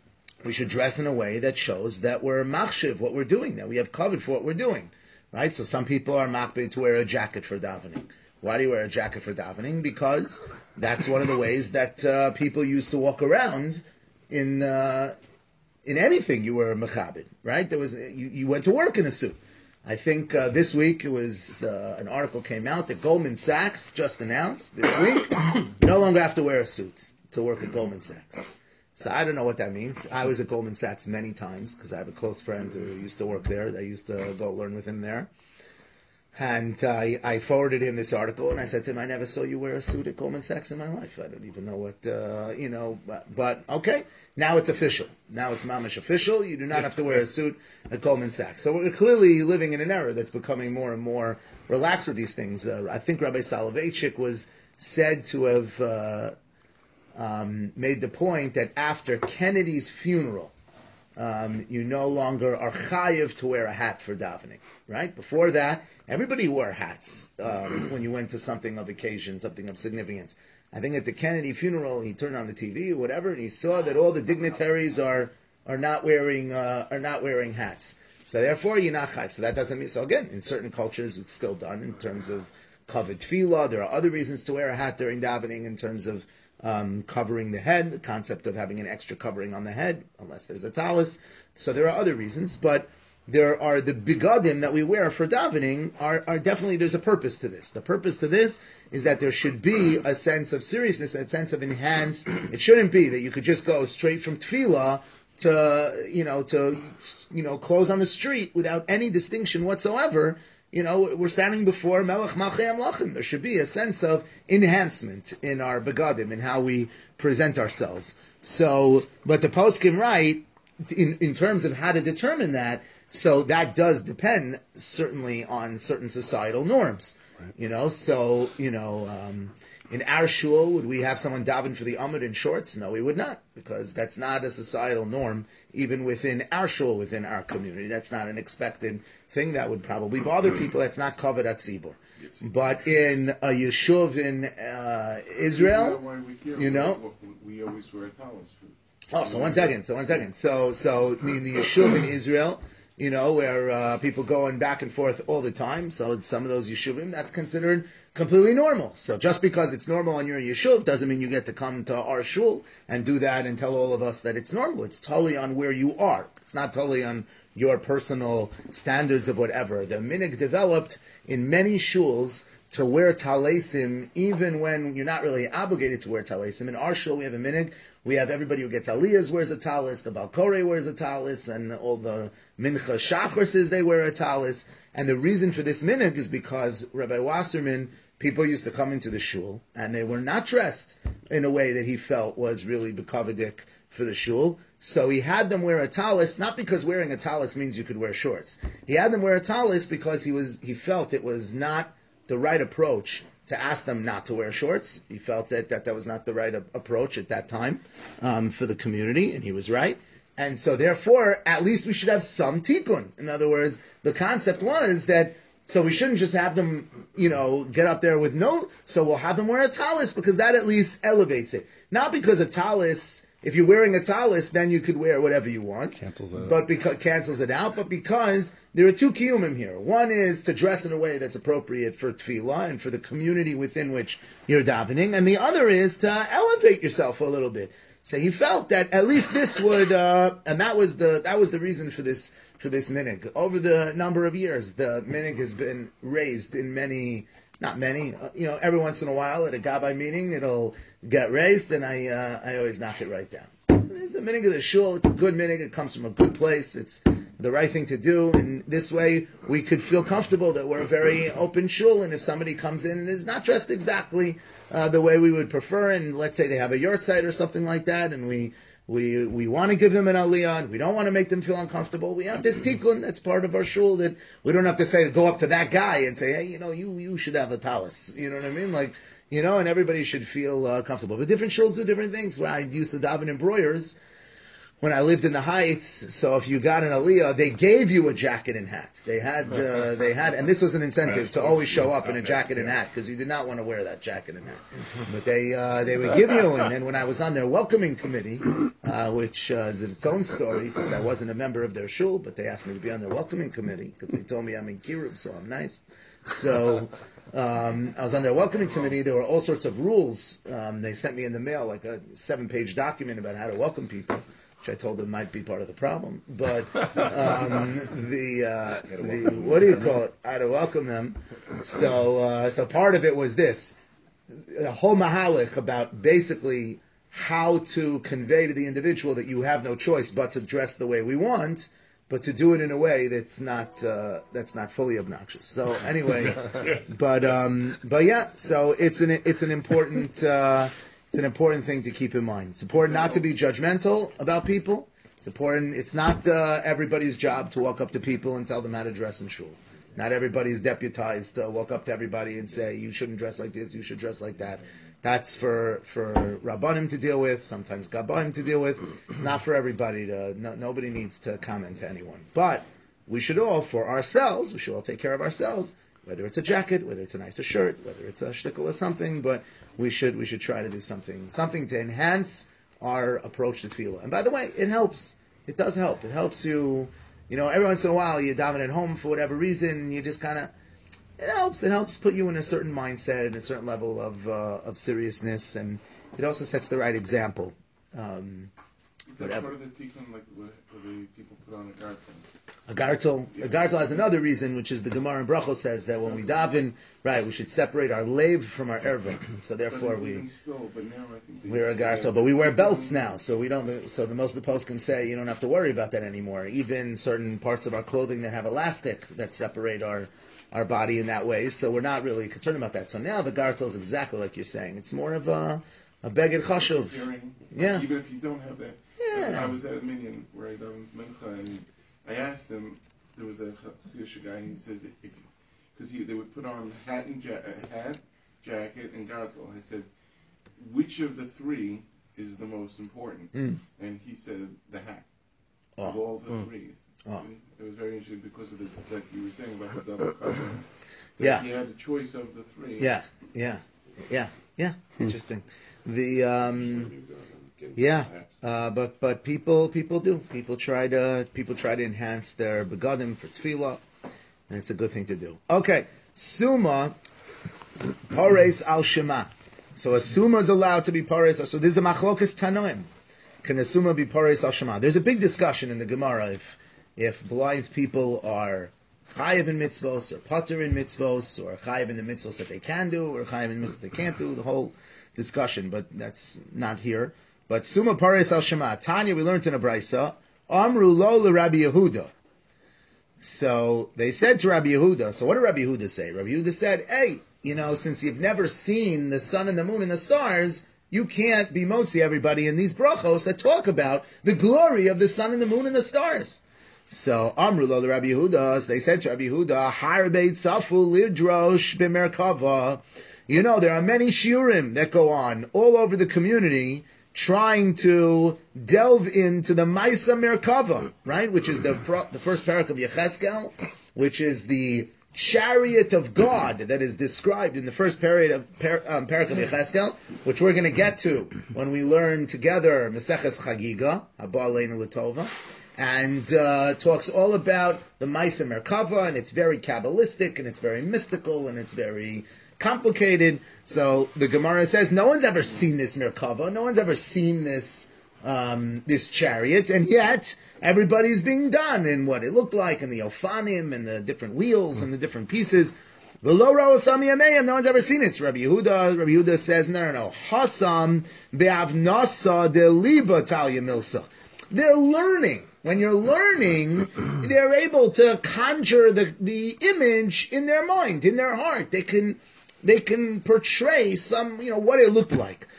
[SPEAKER 1] we should dress in a way that shows that we're machshiv, what we're doing, that we have covered for what we're doing, right? So some people are machbid to wear a jacket for davening. Why do you wear a jacket for davening? Because that's one of the ways that uh, people used to walk around in uh, in anything. You were a mechabed, right? There was you, you went to work in a suit. I think uh, this week it was uh, an article came out that Goldman Sachs just announced this week you no longer have to wear a suit to work at Goldman Sachs. So I don't know what that means. I was at Goldman Sachs many times because I have a close friend who used to work there. I used to go learn with him there. And uh, I forwarded him this article, and I said to him, I never saw you wear a suit at Goldman Sachs in my life. I don't even know what, uh, you know, but, but okay, now it's official. Now it's mamish official. You do not have to wear a suit at Goldman Sachs. So we're clearly living in an era that's becoming more and more relaxed with these things. Uh, I think Rabbi Soloveitchik was said to have uh, um, made the point that after Kennedy's funeral, Um, you no longer are chayiv to wear a hat for davening, right? Before that, everybody wore hats um, when you went to something of occasion, something of significance. I think at the Kennedy funeral, he turned on the T V or whatever, and he saw that all the dignitaries are are not wearing uh, are not wearing hats. So therefore, you're not chayiv. So that doesn't mean. So again, in certain cultures, it's still done in terms of kavod tefillah. There are other reasons to wear a hat during davening in terms of Um, covering the head, the concept of having an extra covering on the head, unless there's a talus. So there are other reasons, but there are the bigadim that we wear for davening are, are definitely, there's a purpose to this. The purpose to this is that there should be a sense of seriousness, a sense of enhanced. It shouldn't be that you could just go straight from tefillah to, you know, to, you know, clothes on the street without any distinction whatsoever. You know, we're standing before Melech Malchei Amlachim. There should be a sense of enhancement in our begadim, in how we present ourselves. So, but the poskim write, in, in terms of how to determine that, so that does depend certainly on certain societal norms. Right. You know, so, you know, um, in our shul, would we have someone daven for the Amud in shorts? No, we would not, because that's not a societal norm, even within our shul, within our community. That's not an expected thing that would probably bother people. That's not covered at Tzibur. But in a yeshuv in uh, Israel, you know,
[SPEAKER 3] we always wear towels.
[SPEAKER 1] Oh, so one second, so one second. So, so in the yeshuv in Israel, you know, where uh, people going back and forth all the time. So in some of those yeshuvim, that's considered completely normal. So just because it's normal on your yeshuv doesn't mean you get to come to our shul and do that and tell all of us that it's normal. It's totally on where you are. It's not totally on your personal standards of whatever. The minhag developed in many shuls to wear talesim even when you're not really obligated to wear talesim. In our shul, we have a minhag. We have everybody who gets aliyahs wears a talis, the Balkore wears a talis, and all the mincha shachar says they wear a talis. And the reason for this minhag is because Rabbi Wasserman, people used to come into the shul, and they were not dressed in a way that he felt was really bekavadik for the shul. So he had them wear a talis, not because wearing a talis means you could wear shorts. He had them wear a talis because he was he felt it was not the right approach to ask them not to wear shorts. He felt that that, that was not the right a- approach at that time um, for the community, and he was right. And so therefore, at least we should have some tikkun. In other words, the concept was that, so we shouldn't just have them, you know, get up there with no, so we'll have them wear a talis, because that at least elevates it. Not because a talis, if you're wearing a talis, then you could wear whatever you want.
[SPEAKER 7] Cancels it out.
[SPEAKER 1] But because, cancels it out, but because there are two kiyumim here. One is to dress in a way that's appropriate for tefillah and for the community within which you're davening, and the other is to elevate yourself a little bit. So he felt that at least this would, uh, and that was the that was the reason for this for this minhag. Over the number of years, the minhag has been raised in many, not many, uh, you know, every once in a while at a gabbai meeting it'll get raised, and I uh, I always knock it right down. It's the minhag of the shul. It's a good minhag. It comes from a good place. It's the right thing to do, and this way we could feel comfortable that we're a very open shul, and if somebody comes in and is not dressed exactly uh, the way we would prefer, and let's say they have a yortzeit or something like that, and we we we want to give them an aliyah, and we don't want to make them feel uncomfortable, we have this tikkun that's part of our shul, that we don't have to say, go up to that guy and say, hey, you know, you you should have a talis, you know what I mean? Like, you know, and everybody should feel uh, comfortable. But different shuls do different things. When I used to daven in Breuers, when I lived in the Heights, so if you got an aliyah, they gave you a jacket and hat. They had, uh, they had, and this was an incentive to always show up in a jacket and hat, because you did not want to wear that jacket and hat. But they, uh, they would give you, and then when I was on their welcoming committee, uh, which uh, is its own story, since I wasn't a member of their shul, but they asked me to be on their welcoming committee, because they told me I'm in Kirub, so I'm nice. So, um, I was on their welcoming committee. There were all sorts of rules. Um, they sent me in the mail like a seven-page document about how to welcome people, which I told them might be part of the problem. But um, the, uh, the what do you call it? How to welcome them. So, uh, so part of it was this: the whole mahalik about basically how to convey to the individual that you have no choice but to dress the way we want, but to do it in a way that's not uh, that's not fully obnoxious. So anyway, but um, but yeah, so it's an it's an important uh, it's an important thing to keep in mind. It's important not to be judgmental about people. It's important. It's not uh, everybody's job to walk up to people and tell them how to dress in shul. Not everybody is deputized to walk up to everybody and say, you shouldn't dress like this, you should dress like that. That's for for Rabbanim to deal with, sometimes Gabbanim to deal with. It's not for everybody to, no, nobody needs to comment to anyone. But we should all, for ourselves, we should all take care of ourselves, whether it's a jacket, whether it's a nicer shirt, whether it's a shtickle or something, but we should we should try to do something, something to enhance our approach to tefillah. And by the way, it helps. It does help. It helps you, you know, every once in a while you daven at home for whatever reason, you just kind of, it helps. It helps put you in a certain mindset and a certain level of uh, of seriousness, and it also sets the right example. Um,
[SPEAKER 3] Is that
[SPEAKER 1] whatever.
[SPEAKER 3] part of the tikkun, like where the people put on a gartel?
[SPEAKER 1] A gartel, a gartel has another reason, which is the Gemara in Brachos says that when we daven, right, we should separate our leiv from our erva. So therefore
[SPEAKER 3] But
[SPEAKER 1] we
[SPEAKER 3] even still, but now I think they
[SPEAKER 1] wear a
[SPEAKER 3] use
[SPEAKER 1] gartel,
[SPEAKER 3] it.
[SPEAKER 1] but we wear belts now, so we don't. So the most of the poskim say you don't have to worry about that anymore. Even certain parts of our clothing that have elastic that separate our our body in that way, so we're not really concerned about that. So now the gartel is exactly like you're saying. It's more of a a beged chashuv.
[SPEAKER 3] Hearing,
[SPEAKER 1] Yeah.
[SPEAKER 3] Even if you don't have that.
[SPEAKER 1] Yeah.
[SPEAKER 3] I was at a minyan where I davened mincha, and I asked him. There was a Chassidish guy, and he says if because they would put on hat and ja- uh, hat, jacket, and gartel. I said, which of the three is the most important?
[SPEAKER 1] Mm.
[SPEAKER 3] And he said the hat.
[SPEAKER 1] Oh.
[SPEAKER 3] Of all the
[SPEAKER 1] Mm.
[SPEAKER 3] threes.
[SPEAKER 1] Oh.
[SPEAKER 3] It was very interesting because of the, like you were saying about the double cover. That
[SPEAKER 1] Yeah.
[SPEAKER 3] He had a choice of the three.
[SPEAKER 1] Yeah, yeah, yeah, yeah. Interesting. The um, Yeah, uh, but but people people do people try to people try to enhance their begadim for tefillah, and it's a good thing to do. Okay, suma pares al shema. So a suma is allowed to be pares. So there's a machlokas tanoim. Can a suma be pares al shema? There's a big discussion in the Gemara if if blind people are chayiv in mitzvos or pater in mitzvos or chayiv in the mitzvos that they can do or chayiv in the mitzvos they can't do. The whole discussion, but that's not here. But Suma Pares al Shema. Tanya, we learned in a Brisa, Amru lo le Rabbi Yehuda. So they said to Rabbi Yehuda, so what did Rabbi Yehuda say? Rabbi Yehuda said, hey, you know, since you've never seen the sun and the moon and the stars, you can't be motzi everybody in these brachos that talk about the glory of the sun and the moon and the stars. So Amru lo le Rabbi Yehuda, so they said to Rabbi Yehuda, Harbeit safu lidrosh b'merkava. You know, there are many shiurim that go on all over the community trying to delve into the Maisa Merkava, right? Which is the the first parak of Yechezkel, which is the chariot of God that is described in the first parak of, par, um, parak of Yechezkel, which we're going to get to when we learn together Meseches Chagiga, Haba Aleinu L'Tova, and uh, talks all about the Maisa Merkava, and it's very Kabbalistic, and it's very mystical, and it's very complicated. So the Gemara says no one's ever seen this Merkava, no one's ever seen this um, this chariot, and yet everybody's being done in what it looked like, and the ofanim, and the different wheels, and the different pieces. V'lo ra'u sami yameim, no one's ever seen it. So Rabbi Yehuda, Rabbi Yehuda says, no, no, no. Hasam be'avnasa deliba talya milsa. They're learning. When you're learning, they're able to conjure the, the image in their mind, in their heart. They can They can portray some, you know, what it looked like.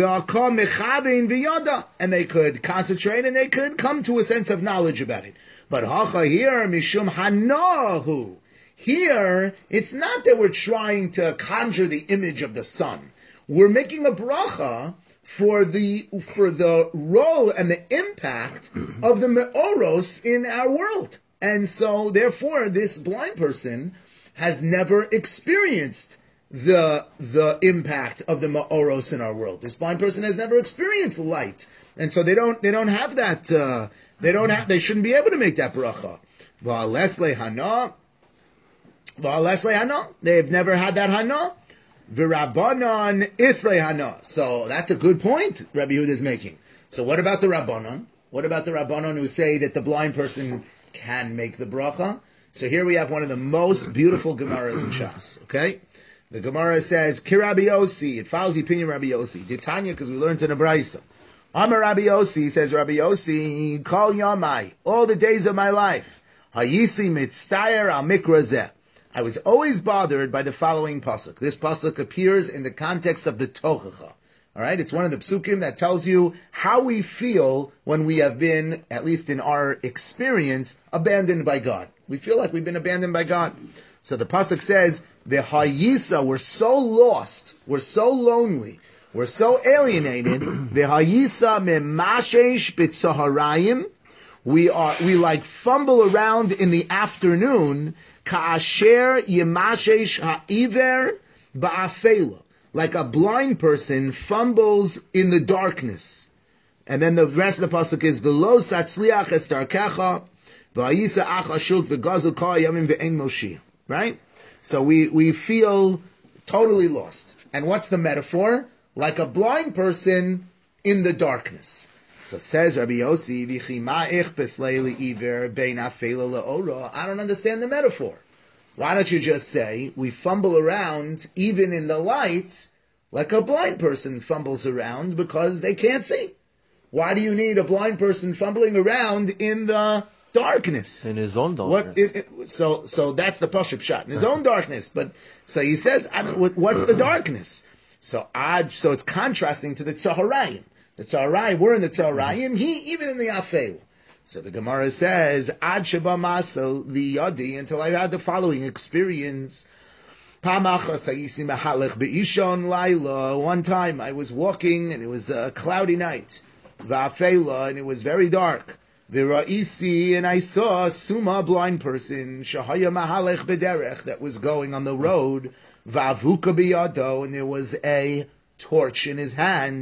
[SPEAKER 1] And they could concentrate and they could come to a sense of knowledge about it. But hacha here, mishum hanahu. Here, it's not that we're trying to conjure the image of the sun. We're making a bracha for the for the role and the impact of the me'oros in our world. And so, therefore, this blind person has never experienced the the impact of the ma'oros in our world. This blind person has never experienced light, and so they don't they don't have that uh, they don't have they shouldn't be able to make that bracha. Va'alesle hana, va'alesle hana. They've never had that hana. V'rabbanon isle hana. So that's a good point Rabbi Yehuda is making. So what about the rabbanon? What about the rabbanon who say that the blind person can make the bracha? So here we have one of the most beautiful gemaras in Shas. Okay. The Gemara says, Ki Rabbi Yossi, it follows the opinion of Rabbi Yossi. Titania, because we learned in a Braisa. Amar Rabbi Yossi, says Rabbi Yossi, Kol Yamai, all the days of my life, Hayisi mitztayer al mikra zeh. I was always bothered by the following pasuk. This pasuk appears in the context of the Tochacha. Alright, it's one of the psukim that tells you how we feel when we have been, at least in our experience, abandoned by God. We feel like we've been abandoned by God. So the pasuk says, the hayisa, we're so lost, we're so lonely, we're so alienated. The hayisa memashesh b'tzaharayim, we are we like fumble around in the afternoon. Ka'asher yemashesh ha'iver ba'afela, like a blind person fumbles in the darkness. And then the rest of the pasuk is v'lo satzliach estarkecha v'hayisa achashuk v'gazu kol yamim ve'en moshi. Right? So we, we feel totally lost. And what's the metaphor? Like a blind person in the darkness. So says Rabbi Yossi, I don't understand the metaphor. Why don't you just say, we fumble around even in the light, like a blind person fumbles around because they can't see. Why do you need a blind person fumbling around in the darkness?
[SPEAKER 5] In his own darkness.
[SPEAKER 1] What, it, it, so, so that's the Pashup shot. In his own darkness. But, so he says, I don't, what, what's the darkness? So, ad, so it's contrasting to the Tzaharayim. The Tzaharayim, we're in the Tzaharayim, he, even in the Afel. So the Gemara says, Ad Sheba Masel, the Yadi, until I had the following experience. One time I was walking, and it was a cloudy night. Va'afela, and it was very dark. V'ra'isi, and I saw a suma, blind person, shahaya mahalech b'derech, that was going on the road, va'avuka biyado, and there was a torch in his hand.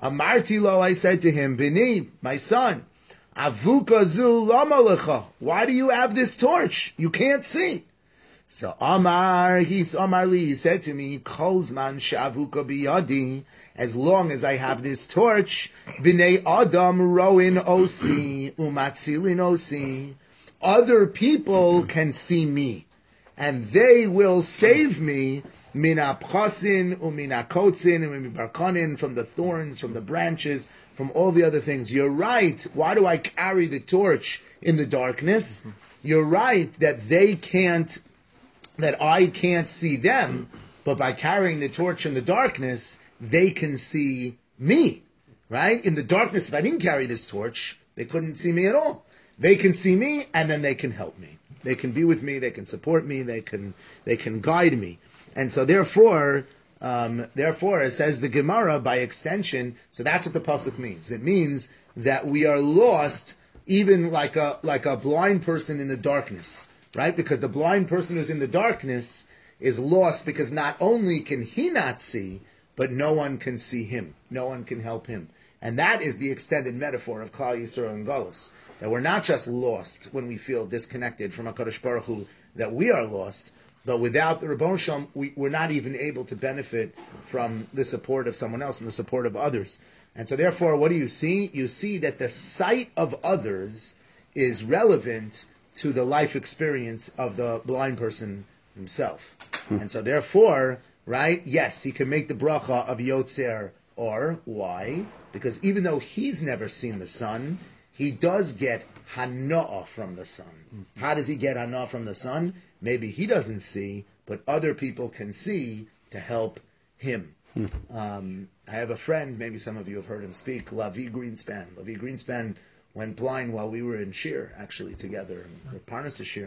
[SPEAKER 1] Amarti lo, I said to him, Bini, my son, Avuka zu lama lecha. Why do you have this torch? You can't see. So Amar, he's Amar li, he said to me, Kolzman shavuka biyadi, as long as I have this torch, B'nei Adam roin osi, umatzilin osi, other people can see me, and they will save me, min apchasin, umin akotzin, umin barkanin, from the thorns, from the branches, from all the other things. You're right. Why do I carry the torch in the darkness? You're right that they can't, that I can't see them, but by carrying the torch in the darkness, they can see me, right? In the darkness, if I didn't carry this torch, they couldn't see me at all. They can see me, and then they can help me. They can be with me, they can support me, they can, they can guide me. And so therefore, um, therefore, it says the Gemara, by extension, so that's what the pasuk means. It means that we are lost, even like a, like a blind person in the darkness, right? Because the blind person who's in the darkness is lost because not only can he not see, but no one can see him. No one can help him. And that is the extended metaphor of Klal Yisrael and Galus. That we're not just lost when we feel disconnected from HaKadosh Baruch Hu, that we are lost, but without the Ribono Shel Olam, we, we're not even able to benefit from the support of someone else and the support of others. And so therefore, what do you see? You see that the sight of others is relevant to the life experience of the blind person himself. And so therefore, right, yes, he can make the bracha of Yotzer Or. Why? Because even though he's never seen the sun, he does get hana'ah from the sun. Mm-hmm. How does he get hana'ah from the sun? Maybe he doesn't see, but other people can see to help him. Mm-hmm. Um, I have a friend, maybe some of you have heard him speak, Lavi Greenspan. Lavi Greenspan went blind while we were in Shir, actually, together, in Parnassus Shir.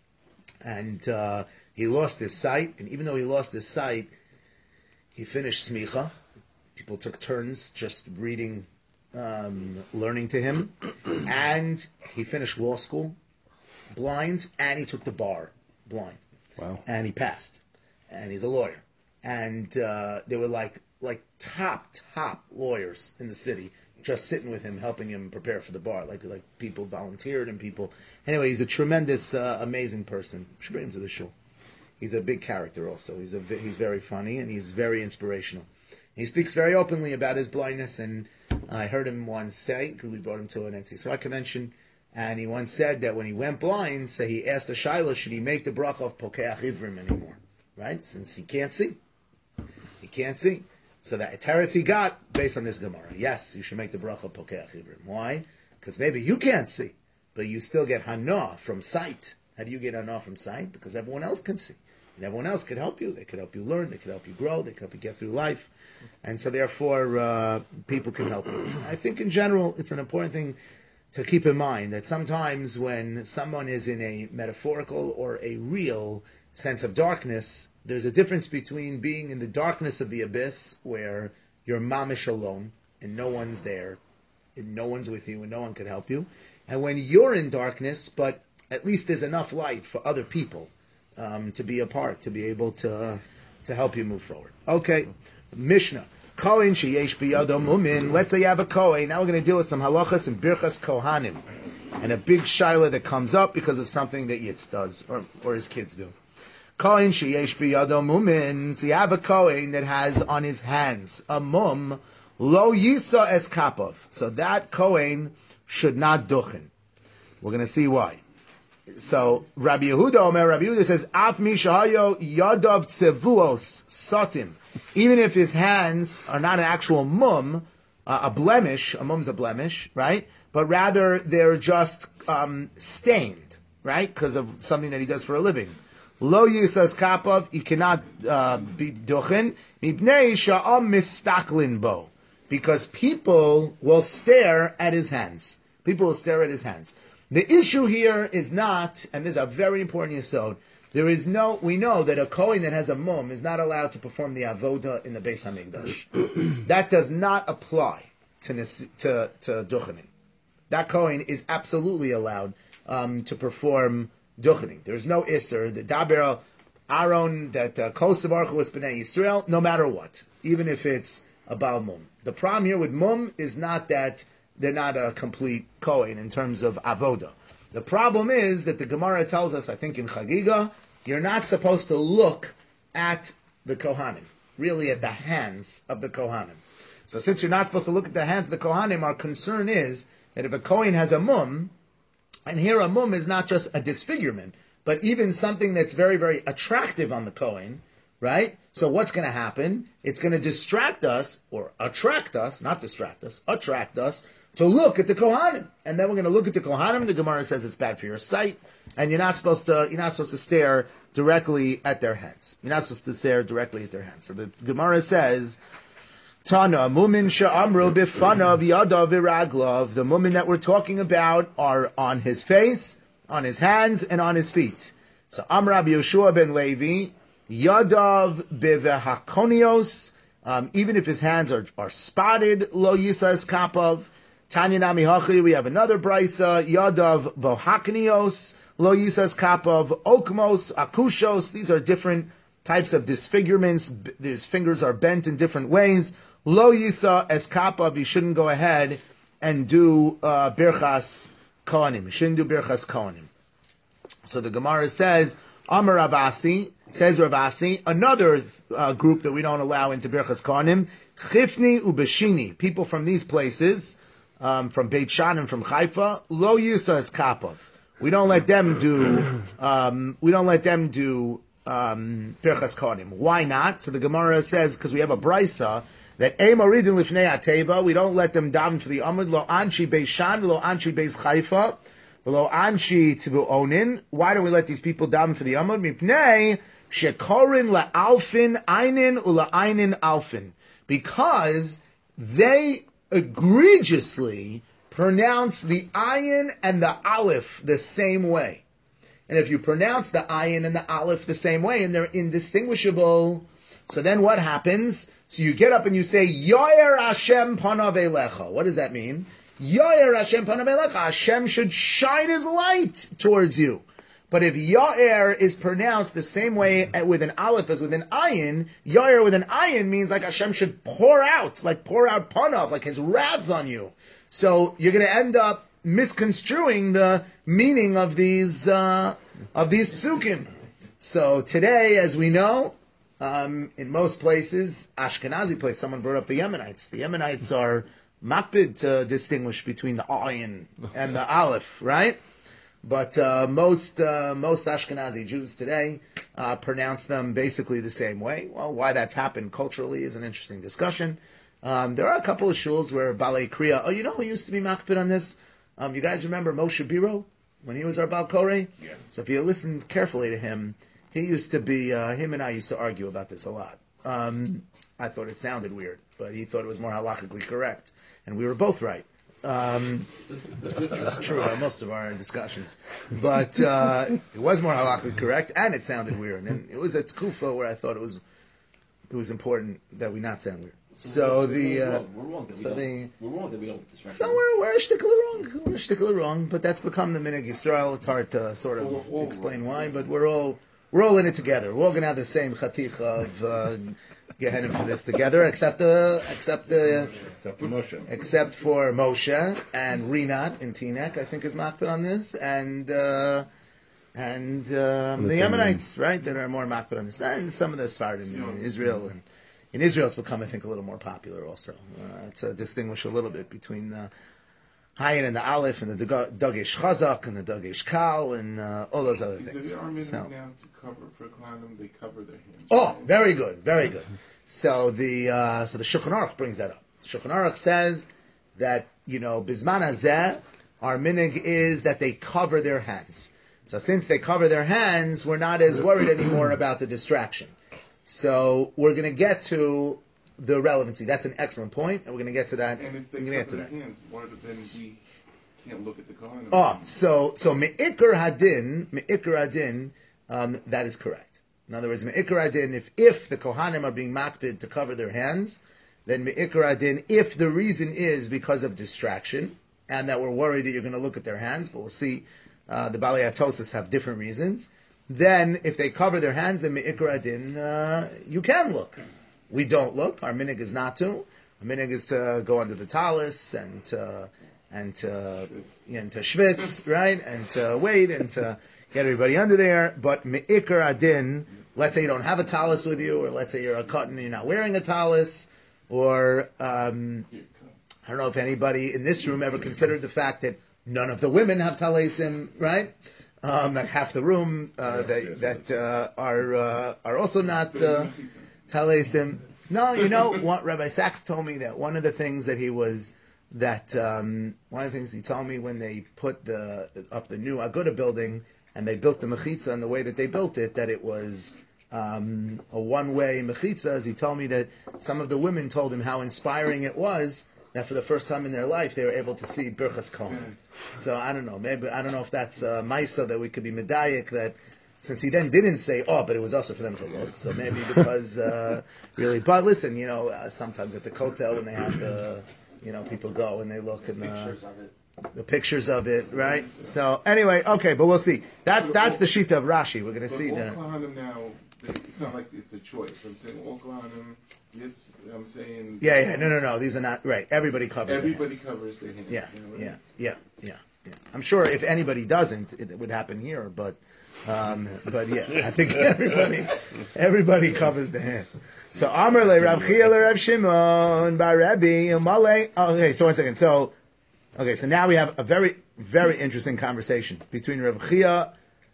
[SPEAKER 1] And uh, he lost his sight, and even though he lost his sight, he finished smicha. People took turns just reading, um, learning to him, and he finished law school blind, and he took the bar blind.
[SPEAKER 5] Wow!
[SPEAKER 1] And he passed, and he's a lawyer. And uh, they were like like top top lawyers in the city, just sitting with him, helping him prepare for the bar. Like like people volunteered and people. Anyway, he's a tremendous, uh, amazing person. We should bring him to the show. He's a big character also. He's a he's very funny and he's very inspirational. He speaks very openly about his blindness, and I heard him once say, because we brought him to an N C S Y convention, and he once said that when he went blind, so he asked the Shaila, should he make the bracha of Pokeach Ivrim anymore? Right? Since he can't see. He can't see. So that teretz he got based on this Gemara. Yes, you should make the bracha of Pokeach Ivrim. Why? Because maybe you can't see, but you still get hana from sight. How do you get hana from sight? Because everyone else can see. And everyone else could help you. They could help you learn. They could help you grow. They could help you get through life. And so therefore, uh, people can help you. I think in general, it's an important thing to keep in mind that sometimes when someone is in a metaphorical or a real sense of darkness, there's a difference between being in the darkness of the abyss where you're mamish alone and no one's there and no one's with you and no one can help you, and when you're in darkness, but at least there's enough light for other people Um, to be a part, to be able to uh, to help you move forward. Okay, Mishnah. Kohen sheyesh biyado mumin. Let's say you have a Kohen. Now we're going to deal with some halachas and birchas kohanim, and a big shaila that comes up because of something that Yitz does or or his kids do. Kohen sheyesh biyado mumin. So you have a Kohen that has on his hands a mum lo yisa es kapov. So that Kohen should not duchen. We're going to see why. So Rabbi Yehuda, Omer Rabbi Yehuda says, "Af mishayo yadav tzevuos satim." Even if his hands are not an actual mum, uh, a blemish, a mum's a blemish, right? But rather they're just um, stained, right, because of something that he does for a living. Lo yisas kapav, he cannot uh, be duchen mipnei sha'am mistaklin bo, because people will stare at his hands. People will stare at his hands. The issue here is not, and this is a very important yesod, there is no, we know that a Kohen that has a mum is not allowed to perform the avoda in the Beis HaMikdash. That does not apply to to, to duchening. That Kohen is absolutely allowed um, to perform duchening. There is no iser, the daber Aaron, that Kol Savarchu was B'nai Yisrael, no matter what. Even if it's a Baal Mum. The problem here with Mum is not that they're not a complete Kohen in terms of Avoda. The problem is that the Gemara tells us, I think in Chagiga, you're not supposed to look at the Kohanim, really at the hands of the Kohanim. So since you're not supposed to look at the hands of the Kohanim, our concern is that if a Kohen has a Mum, and here a Mum is not just a disfigurement, but even something that's very, very attractive on the Kohen, right? So what's going to happen? It's going to distract us, or attract us, not distract us, attract us, to look at the Kohanim. And then we're going to look at the Kohanim. The Gemara says it's bad for your sight, and you're not supposed to, you're not supposed to stare directly at their heads. You're not supposed to stare directly at their heads. So the Gemara says, Tana, Mumin sha'amru bifanav yadav v'raglav. The Mumin that we're talking about are on his face, on his hands, and on his feet. So Amr Yeshua ben Levi, Yadav bevehakonios, um, even if his hands are, are spotted, lo yisas kapav. Tanya nami hachi, we have another brisa, Yadav vohaknios, lo yisas kapav, okmos, akushos. These are different types of disfigurements. His fingers are bent in different ways. Lo yisa es kapav, you shouldn't go ahead and do uh, birchas kohanim. You shouldn't do birchas kohanim. So the Gemara says, Amar Rabasi, says Rabasi, another uh, group that we don't allow into Birchas Kohanim, Chifni Ubeshini, people from these places, um, from Beit Shan and from Haifa, Lo Yusa is Kapov. We don't let them do, um, we don't let them do um, Birchas Kohanim. Why not? So the Gemara says, because we have a brisa, that Ei Moridin Lifnei Ateva, we don't let them daven for the Amud, Lo Anshi Beit Shan, Lo Anshi Beit Haifa, Lo Anshi Tzivu Onin. Why don't we let these people daven for the Amud? Mipnei Shekorin la'alfin einin ula'einin alfin. Because they egregiously pronounce the ayin and the aleph the same way. And if you pronounce the ayin and the aleph the same way, and they're indistinguishable, so then what happens? So you get up and you say, Yoyer Hashem panav elecha. What does that mean? Yoyer Hashem panav elecha. Hashem should shine His light towards you. But if Yair is pronounced the same way with an aleph as with an ayin, Yair with an ayin means like Hashem should pour out, like pour out panav, like His wrath on you. So you're going to end up misconstruing the meaning of these uh, of these psukim. So today, as we know, um, in most places, Ashkenazi place, someone brought up the Yemenites. The Yemenites are makbid to distinguish between the ayin and the aleph, right? But uh, most uh, most Ashkenazi Jews today uh, pronounce them basically the same way. Well, why that's happened culturally is an interesting discussion. Um, there are a couple of shuls where Balei Kriya, oh, you know who used to be makbid on this? Um, you guys remember Moshe Biro when he was our Baal Koreh? Yeah. So if you listen carefully to him, he used to be, uh, him and I used to argue about this a lot. Um, I thought it sounded weird, but he thought it was more halachically correct. And we were both right. Um, which was true on most of our discussions. But uh, it was more halachically correct, and it sounded weird. And it was a tkufa where I thought it was it was important that we not sound weird. So the uh,
[SPEAKER 2] we're wrong that we
[SPEAKER 1] so
[SPEAKER 2] don't.
[SPEAKER 1] the
[SPEAKER 2] We're wrong that we don't distract.
[SPEAKER 1] so we're we're a shtickler wrong. We're a shtickler wrong, but that's become the minhag Yisrael. It's hard to sort of explain why, but we're all we're all in it together. We're all going to have the same chatich of uh, Gehenim for this together, except the except the
[SPEAKER 3] Except for Moshe.
[SPEAKER 1] except for Moshe and Rinat in Teaneck, I think is makbid on this, and uh, and um, the Yemenites, right, that are more makbid on this, and some of the Sfardim in Israel. And in Israel, it's become, I think, a little more popular also. Uh, to distinguish a little bit between the Hayin and the Aleph and the Dagesh Chazak and the Dagesh Kal and uh, all those other things.
[SPEAKER 3] Is there are
[SPEAKER 1] So,
[SPEAKER 3] now to cover for Kohanim, they cover their hands.
[SPEAKER 1] oh, very good, very good. So the uh, so the Shulchan Aruch brings that up. Shulchan Aruch says that, you know, Bizman Hazeh, our minhag is that they cover their hands. So since they cover their hands, we're not as worried anymore about the distraction. So we're going to get to the relevancy. That's an excellent point, and we're going to get to that.
[SPEAKER 3] And if they
[SPEAKER 1] we're
[SPEAKER 3] cover
[SPEAKER 1] going to
[SPEAKER 3] their
[SPEAKER 1] get to that.
[SPEAKER 3] hands, why do then we can't look at the Kohanim?
[SPEAKER 1] Oh, so so me'ikr hadin, me'ikr hadin, um, that is correct. In other words, me'ikr hadin, if if the Kohanim are being makbid to cover their hands, then me'ikr hadin, if the reason is because of distraction, and that we're worried that you're going to look at their hands, but we'll see, uh, the Balei Atosis have different reasons. Then, if they cover their hands, then me'ikr hadin, uh, you can look. We don't look. Our minhag is not to. A minhag is to go under the talis and to, and to, yeah, and to schwitz, right? And to wait and to get everybody under there. But me'ikar adin, let's say you don't have a talis with you, or let's say you're a cotton and you're not wearing a talis, or, um, I don't know if anybody in this room ever considered the fact that none of the women have talisim, right? Um, like half the room, uh, that, that, uh, are, uh, are also not, uh, talisim. No, you know what? Rabbi Sachs told me that one of the things that he was that um, one of the things he told me when they put the up the new Aguda building and they built the mechitza and the way that they built it, that it was um, a one-way mechitza. As he told me that some of the women told him how inspiring it was that for the first time in their life they were able to see Birchas Kohen. So I don't know, maybe I don't know if that's uh, Maisa that we could be medayik that. Since he then didn't say, oh, but it was also for them to look, so maybe because, uh, really, but listen, you know, uh, sometimes at the Kotel when they have the, you know, people go and they look and the
[SPEAKER 2] Pictures of it.
[SPEAKER 1] the pictures of it, right? So anyway, okay, but we'll see. That's that's the sheet of Rashi. We're going to see
[SPEAKER 3] all
[SPEAKER 1] there.
[SPEAKER 3] Kohanim now, it's not like it's a choice. I'm saying all Kohanim, it's, I'm saying...
[SPEAKER 1] Yeah, yeah, no, no, no, these are not, right, everybody covers
[SPEAKER 3] Everybody
[SPEAKER 1] their hands.
[SPEAKER 3] covers their hands.
[SPEAKER 1] Yeah,
[SPEAKER 3] you know what I
[SPEAKER 1] yeah,
[SPEAKER 3] mean?
[SPEAKER 1] yeah, yeah, yeah. I'm sure if anybody doesn't, it would happen here, but... Um, but yeah, I think everybody, everybody covers the hands. So Amar le Rav Chia le Rav Shimon bar Rabbi Umale. Okay, so one second. So, okay, so now we have a very, very interesting conversation between Rav Chia.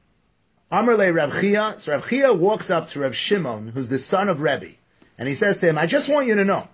[SPEAKER 1] Amar le Rav Chia. So Rav Chia walks up to Rav Shimon, who's the son of Rebbe, and he says to him, "I just want you to know,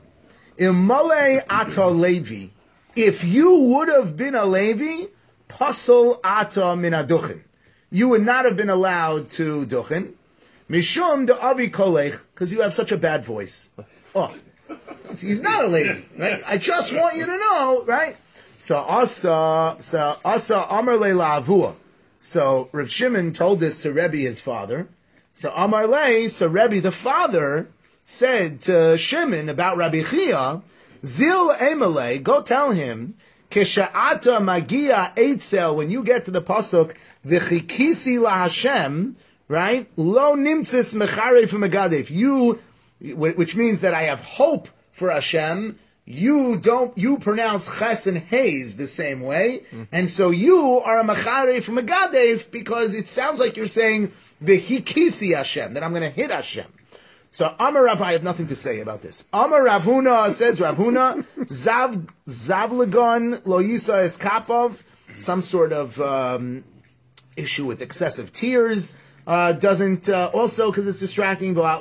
[SPEAKER 1] Umale ato Levi. If you would have been a Levi, pasol ato min aduchin. You would not have been allowed to duchen, mishum de avi kolech, because you have such a bad voice. Oh, he's not a lady, right? I just want you to know, right? So asa, so asa amar le la'avua. So Rav Shimon told this to Rebbe, his father. So amar le, so Rebbe, the father, said to Shimon about Rabbi Chia, zil emale, go tell him, kesha'ata magia eitzel, when you get to the pasuk, v'chikisi la Hashem, right? Lo nimtzis mecharei from Megadef. You, which means that I have hope for Hashem. You don't, you pronounce ches and haze the same way. Mm. And so you are a mecharei from Megadef because it sounds like you're saying v'chikisi Hashem, that I'm going to hit Hashem. So Amar Rav, I have nothing to say about this. Amar Rav Huna, says Rav Huna, Zav, Zavlagon lo yisa eskapov, some sort of, um, issue with excessive tears, uh, doesn't, uh, also because it's distracting, I,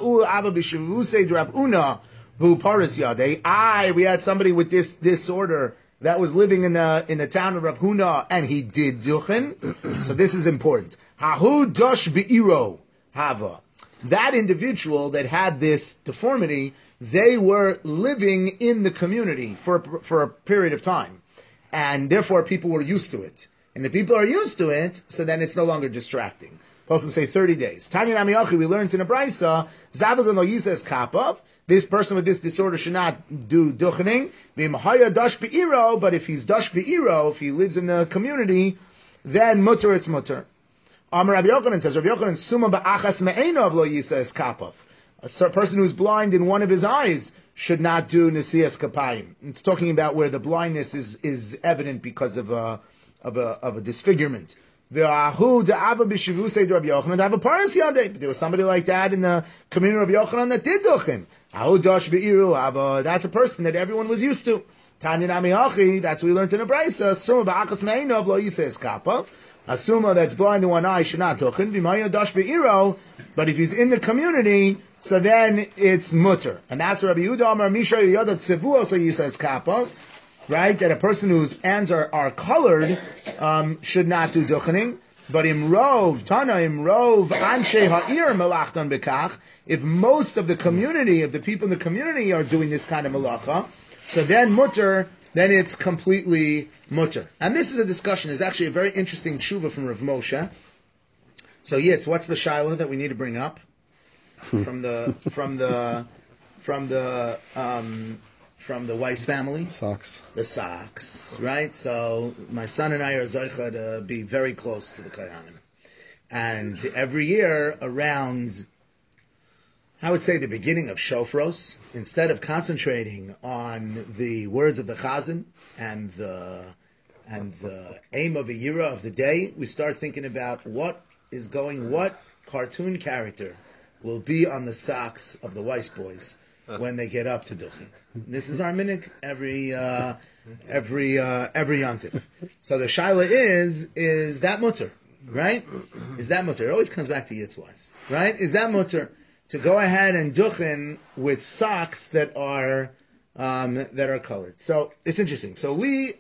[SPEAKER 1] we had somebody with this disorder that was living in the, in the town of Rav Huna, and he did duchen. So this is important. Hahu dosh be'iro hava. That individual that had this deformity, they were living in the community for, for a period of time. And therefore people were used to it. And if people are used to it, so then it's no longer distracting. Supposed to say thirty days. Tanya Namiyachi, we learned in a brisa, Zavagon lo yisas kapov, this person with this disorder should not do duchening. V'imahaya dash be'iro, but if he's dash be'iro, if he lives in the community, then mutter, it's mutter. Amar Rabbi Yochanan says, Rabbi Yochanan, suma ba'achas me'enov lo yisas kapov. A person who's blind in one of his eyes should not do nesias kapayim. It's talking about where the blindness is, is evident because of a, of a, of a disfigurement. There was somebody like that in the community of Yochanan that did duchen. That's a person that everyone was used to. That's what we learned in the brisa. A suma that's blind in one eye should not duchen. But if he's in the community, so then it's mutter. And that's Rabbi Yehuda Amar Misha Yoda Tzevu, so he says kappa. Right, that a person whose hands are, are colored um, should not do duchening. But imrov, tana imrov, anshe ha'ir melachton bekach. If most of the community, of the people in the community are doing this kind of malacha, so then mutter, then it's completely mutter. And this is a discussion. It's actually a very interesting tshuva from Rav Moshe. So Yitz, what's the shiloh that we need to bring up from the from the from the um, from the Weiss family?
[SPEAKER 5] Socks.
[SPEAKER 1] The socks, right? So my son and I are zeicha to be very close to the Kohanim. And every year around I would say, the beginning of Shofros. Instead of concentrating on the words of the Chazan and the and the aim of a yira of the day, we start thinking about what is going, what cartoon character will be on the socks of the Weiss boys when they get up to Duchen. This is our minhag every uh, every uh, every yontif. So the shaila is is that mutter, right? Is that mutter? It always comes back to Yitzwais, right? Is that mutter to go ahead and Duchen with socks that are um, that are colored? So it's interesting. So we.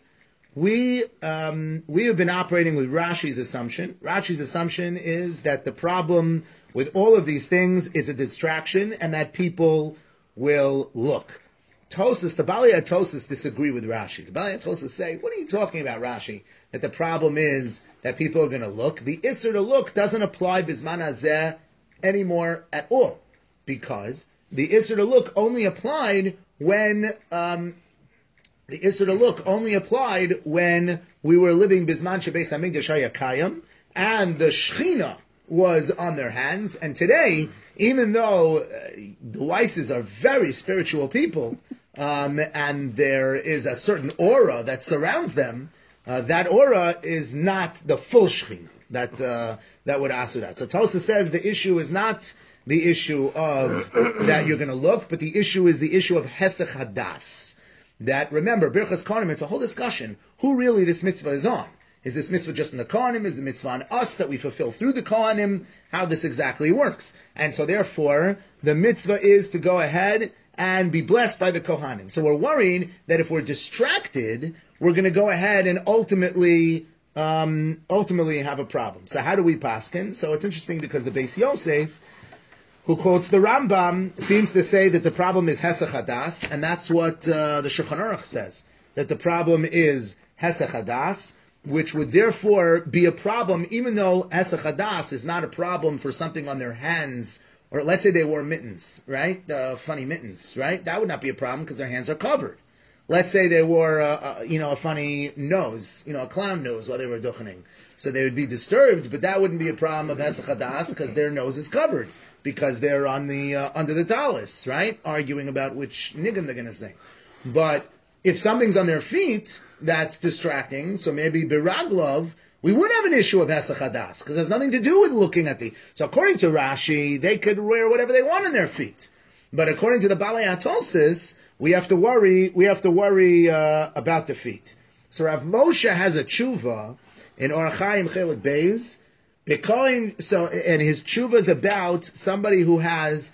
[SPEAKER 1] We um, we have been operating with Rashi's assumption. Rashi's assumption is that the problem with all of these things is a distraction, and that people will look. Tosas, the Balei Tosas disagree with Rashi. The Balei Tosas say, "What are you talking about, Rashi? That the problem is that people are going to look. The Isser to look doesn't apply Bisman Hazeh anymore at all, because the Isser to look only applied when." Um, The Isser to look only applied when we were living Bisman Shebeis Hamikdash Haya Kayim, and the Shechina was on their hands. And today, even though uh, the Weisses are very spiritual people, um, and there is a certain aura that surrounds them, uh, that aura is not the full Shechina that uh, that would answer that. So Tosa says the issue is not the issue of that you're going to look, but the issue is the issue of Hesech Hadas. That, remember, Birchas Kohanim, it's a whole discussion. Who really this mitzvah is on? Is this mitzvah just in the Kohanim? Is the mitzvah on us that we fulfill through the Kohanim? How this exactly works. And so therefore, the mitzvah is to go ahead and be blessed by the Kohanim. So we're worried that if we're distracted, we're going to go ahead and ultimately, um, ultimately have a problem. So how do we paskin? So it's interesting because the Beis Yosef, who quotes the Rambam, seems to say that the problem is Hesech Hadas, and that's what uh, the Shulchan Aruch says, that the problem is Hesech Hadas, which would therefore be a problem, even though Hesech Hadas is not a problem for something on their hands, or let's say they wore mittens, right? Uh, funny mittens, right? That would not be a problem because their hands are covered. Let's say they wore, uh, uh, you know, a funny nose, you know, a clown nose while they were duchening. So they would be disturbed, but that wouldn't be a problem of Hesech Hadas because their nose is covered, because they're on the uh, under the talis, right? Arguing about which niggum they're going to sing. But if something's on their feet, that's distracting. So maybe biraglov, we would have an issue of Hesech Hadas, because it has nothing to do with looking at the. So according to Rashi, they could wear whatever they want on their feet. But according to the Balei Atosis, we have to worry. We have to worry uh, about the feet. So Rav Moshe has a tshuva in Orach Chaim Chelik Beis. Because, so, and his tshuva is about somebody who has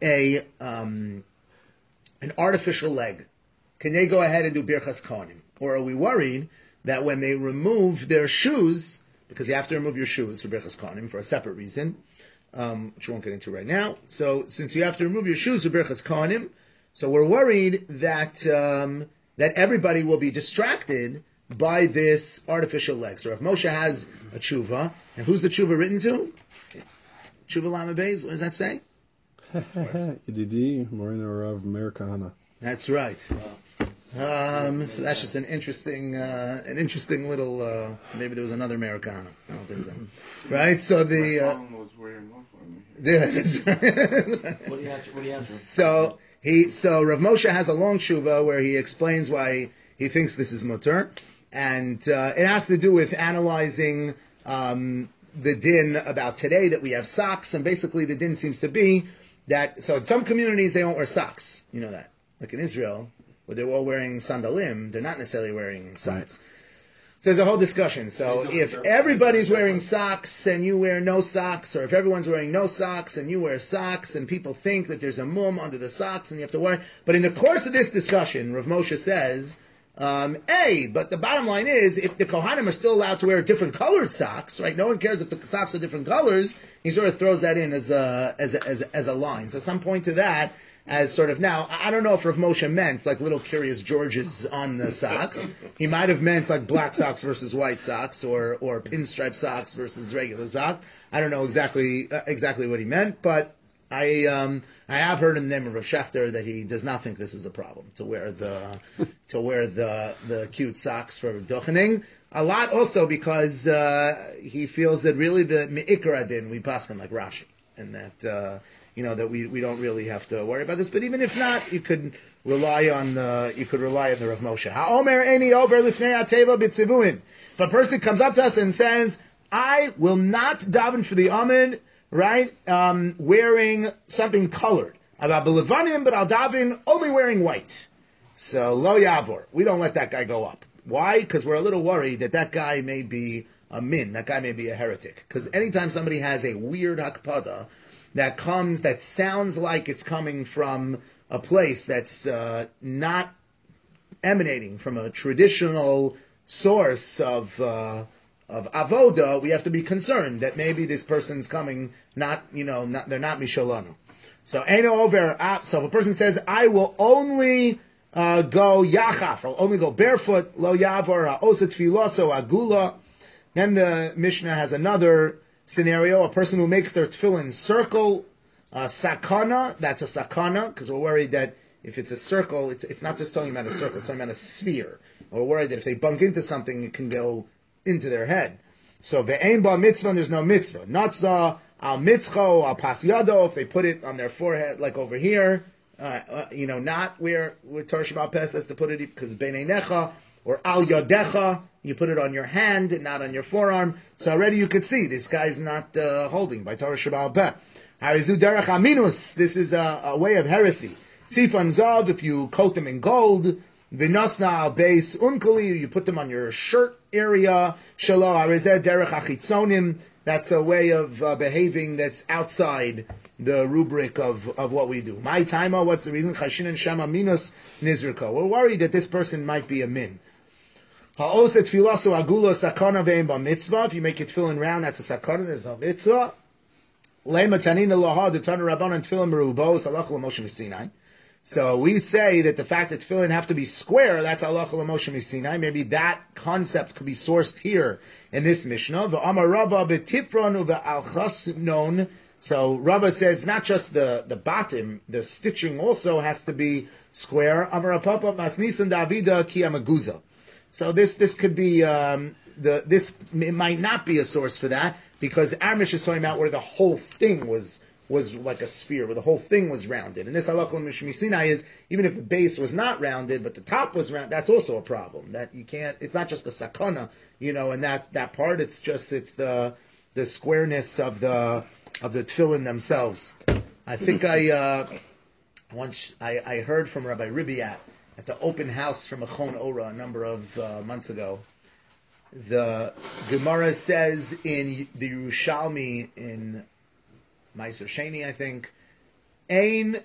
[SPEAKER 1] a um, an artificial leg. Can they go ahead and do Birchas Kohanim? Or are we worried that when they remove their shoes, because you have to remove your shoes for Birchas Kohanim for a separate reason, um, which we won't get into right now. So since you have to remove your shoes for Birchas Kohanim, so we're worried that um, that everybody will be distracted by this artificial leg. So Rav Moshe has a tshuva, and who's the tshuva written to? Tshuva Lama Beis, what does that say?
[SPEAKER 7] Yedidi, Moreno Rav Meir Kahana.
[SPEAKER 1] That's right. Um, so that's just an interesting, uh, an interesting little. Uh, maybe there was another Meir Kahana. I don't think so. Right. So the. Uh,
[SPEAKER 3] was wearing off on me.
[SPEAKER 1] yeah, that's right.
[SPEAKER 6] What do you answer? What do you answer?
[SPEAKER 1] So he, so Rav Moshe has a long tshuva where he explains why he thinks this is mutter. And uh, it has to do with analyzing um, the din about today that we have socks, and basically the din seems to be that, so in some communities they don't wear socks, you know that. Like in Israel, where they're all wearing sandalim, they're not necessarily wearing socks. Right. So there's a whole discussion. So if everybody's wearing socks and you wear no socks, or if everyone's wearing no socks and you wear socks, and people think that there's a mum under the socks and you have to wear, but in the course of this discussion, Rav Moshe says, Um, A, but the bottom line is, if the Kohanim are still allowed to wear different colored socks, right? No one cares if the socks are different colors. He sort of throws that in as a as a, as a, as a line. So some point to that as sort of now. I don't know if Rav Moshe meant like little Curious Georges on the socks. He might have meant like black socks versus white socks, or or pinstripe socks versus regular socks. I don't know exactly uh, exactly what he meant, but I um, I have heard in the name of Rav Shechter that he does not think this is a problem to wear the to wear the the cute socks for duchening. A lot also because uh, he feels that really the me'ikra din we pass him like Rashi, and that uh, you know, that we, we don't really have to worry about this. But even if not, you could rely on the you could rely on the Rav Moshe. Ha'omer eni over lifnei ateva b'tzivuin. If a person comes up to us and says, "I will not daven for the Amen," right, um, wearing something colored. About b'levanim, but I'll daven only wearing white. So lo yavor. We don't let that guy go up. Why? Because we're a little worried that that guy may be a min. That guy may be a heretic. Because anytime somebody has a weird hakpada that comes, that sounds like it's coming from a place that's uh, not emanating from a traditional source of uh, of avoda, we have to be concerned that maybe this person's coming not, you know, not, they're not mishalanu. So eno over. So if a person says, "I will only uh, go yachaf," I'll only go barefoot, lo yavor ha'osa tfiloso agula. Then the Mishnah has another scenario: a person who makes their tefillin circle, uh, sakana. That's a sakana because we're worried that if it's a circle, it's, it's not just talking about a circle; it's talking about a sphere. We're worried that if they bunk into something, it can go into their head. So ve'ein ba mitzvah, there's no mitzvah. Natzah al mitzcho al pasyado. If they put it on their forehead, like over here, uh, uh, you know, not where where Torah Shabbat Pes says to put it because beinei necha, or al yodecha, you put it on your hand and not on your forearm. So already you could see this guy's not uh, holding by Torah Shabbat Peh. Harizu derech aminus. This is a, a way of heresy. Sifan zav, if you coat them in gold. V'nosna al beis unkali, you put them on your shirt area. Shelo harizeh derech achitzonim. That's a way of uh, behaving that's outside the rubric of, of what we do. My taima, what's the reason? Chashin and shama minus nizriko. We're worried that this person might be a min. Ha'oset tfilaso agula sakana ve'im ba mitzvah. If you make it tefillin round, that's a sakana. There's no mitzvah. Le'ma tanina laha detana rabbanan tefillin merubo salach l'moshe misinai. So we say that the fact that tefillin have to be square, that's halacha l'moshe misinai. Maybe that concept could be sourced here in this Mishnah. V'amar Rabba b'tifron u've'alchasnon. So Rabba says not just the, the bottom, the stitching also has to be square. Amar Papa masnisan davida ki amaguza. So this this could be um, the this it might not be a source for that because our Mishnah is talking about where the whole thing was. was like a sphere, where the whole thing was rounded. And this halacha l'mishmi is, even if the base was not rounded, but the top was round, that's also a problem. That you can't, it's not just the sakana, you know, and that, that part, it's just, it's the, the squareness of the, of the tefillin themselves. I think I, uh, once, I, I heard from Rabbi Ribiat at the open house from Achon Ora a number of uh, months ago. The Gemara says in the Yerushalmi in Meiser Sheni, I think, Ein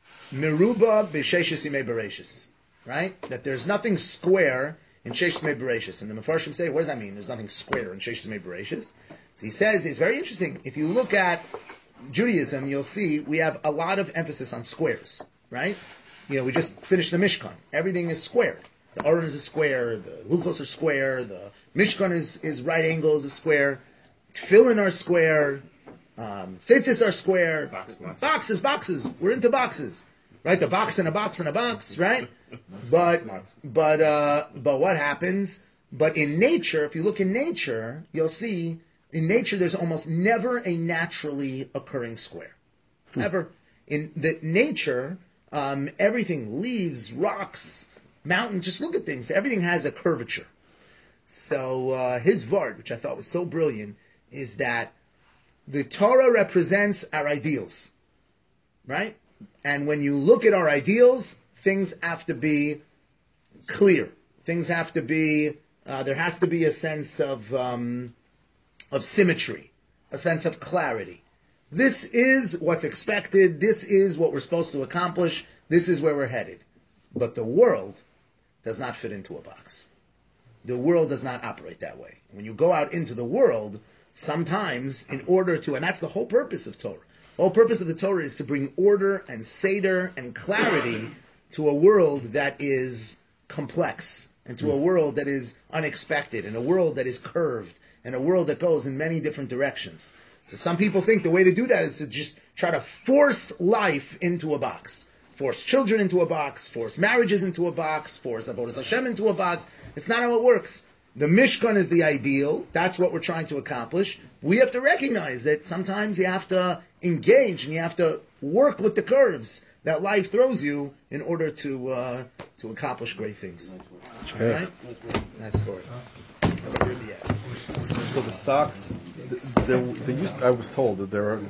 [SPEAKER 1] Meruba b'Sheshes Yimei Bereshis, right? That there's nothing square in Sheshes Yimei Bereshis. And the Mefarshim say, what does that mean? There's nothing square in Sheshes Yimei Bereshis. So he says, it's very interesting. If you look at Judaism, you'll see we have a lot of emphasis on squares, right? You know, we just finished the Mishkan. Everything is square. The Aron is a square, the Luchos are square, the Mishkan is, is right angles, is square, Tefillin are square, Um, tzitzis are square.
[SPEAKER 4] Box, box.
[SPEAKER 1] Boxes, boxes. We're into boxes, right? The box and a box and a box, right? but, but, uh, but what happens? But in nature, if you look in nature, you'll see in nature there's almost never a naturally occurring square. Never. In the nature, um, everything, leaves, rocks, mountains, just look at things. Everything has a curvature. So, uh, his vart, which I thought was so brilliant, is that the Torah represents our ideals, right? And when you look at our ideals, things have to be clear. Things have to be, uh, there has to be a sense of, um, of symmetry, a sense of clarity. This is what's expected. This is what we're supposed to accomplish. This is where we're headed. But the world does not fit into a box. The world does not operate that way. When you go out into the world, sometimes, in order to, and that's the whole purpose of Torah. The whole purpose of the Torah is to bring order and seder and clarity to a world that is complex, and to a world that is unexpected, and a world that is curved, and a world that goes in many different directions. So some people think the way to do that is to just try to force life into a box. Force children into a box, force marriages into a box, force Avodas Hashem into a box. It's not how it works. the Mishkan is the ideal. That's what we're trying to accomplish. We have to recognize that sometimes you have to engage and you have to work with the curves that life throws you in order to uh, to accomplish great things. All right? That's story.
[SPEAKER 5] So the socks, there, there used, I was told that there are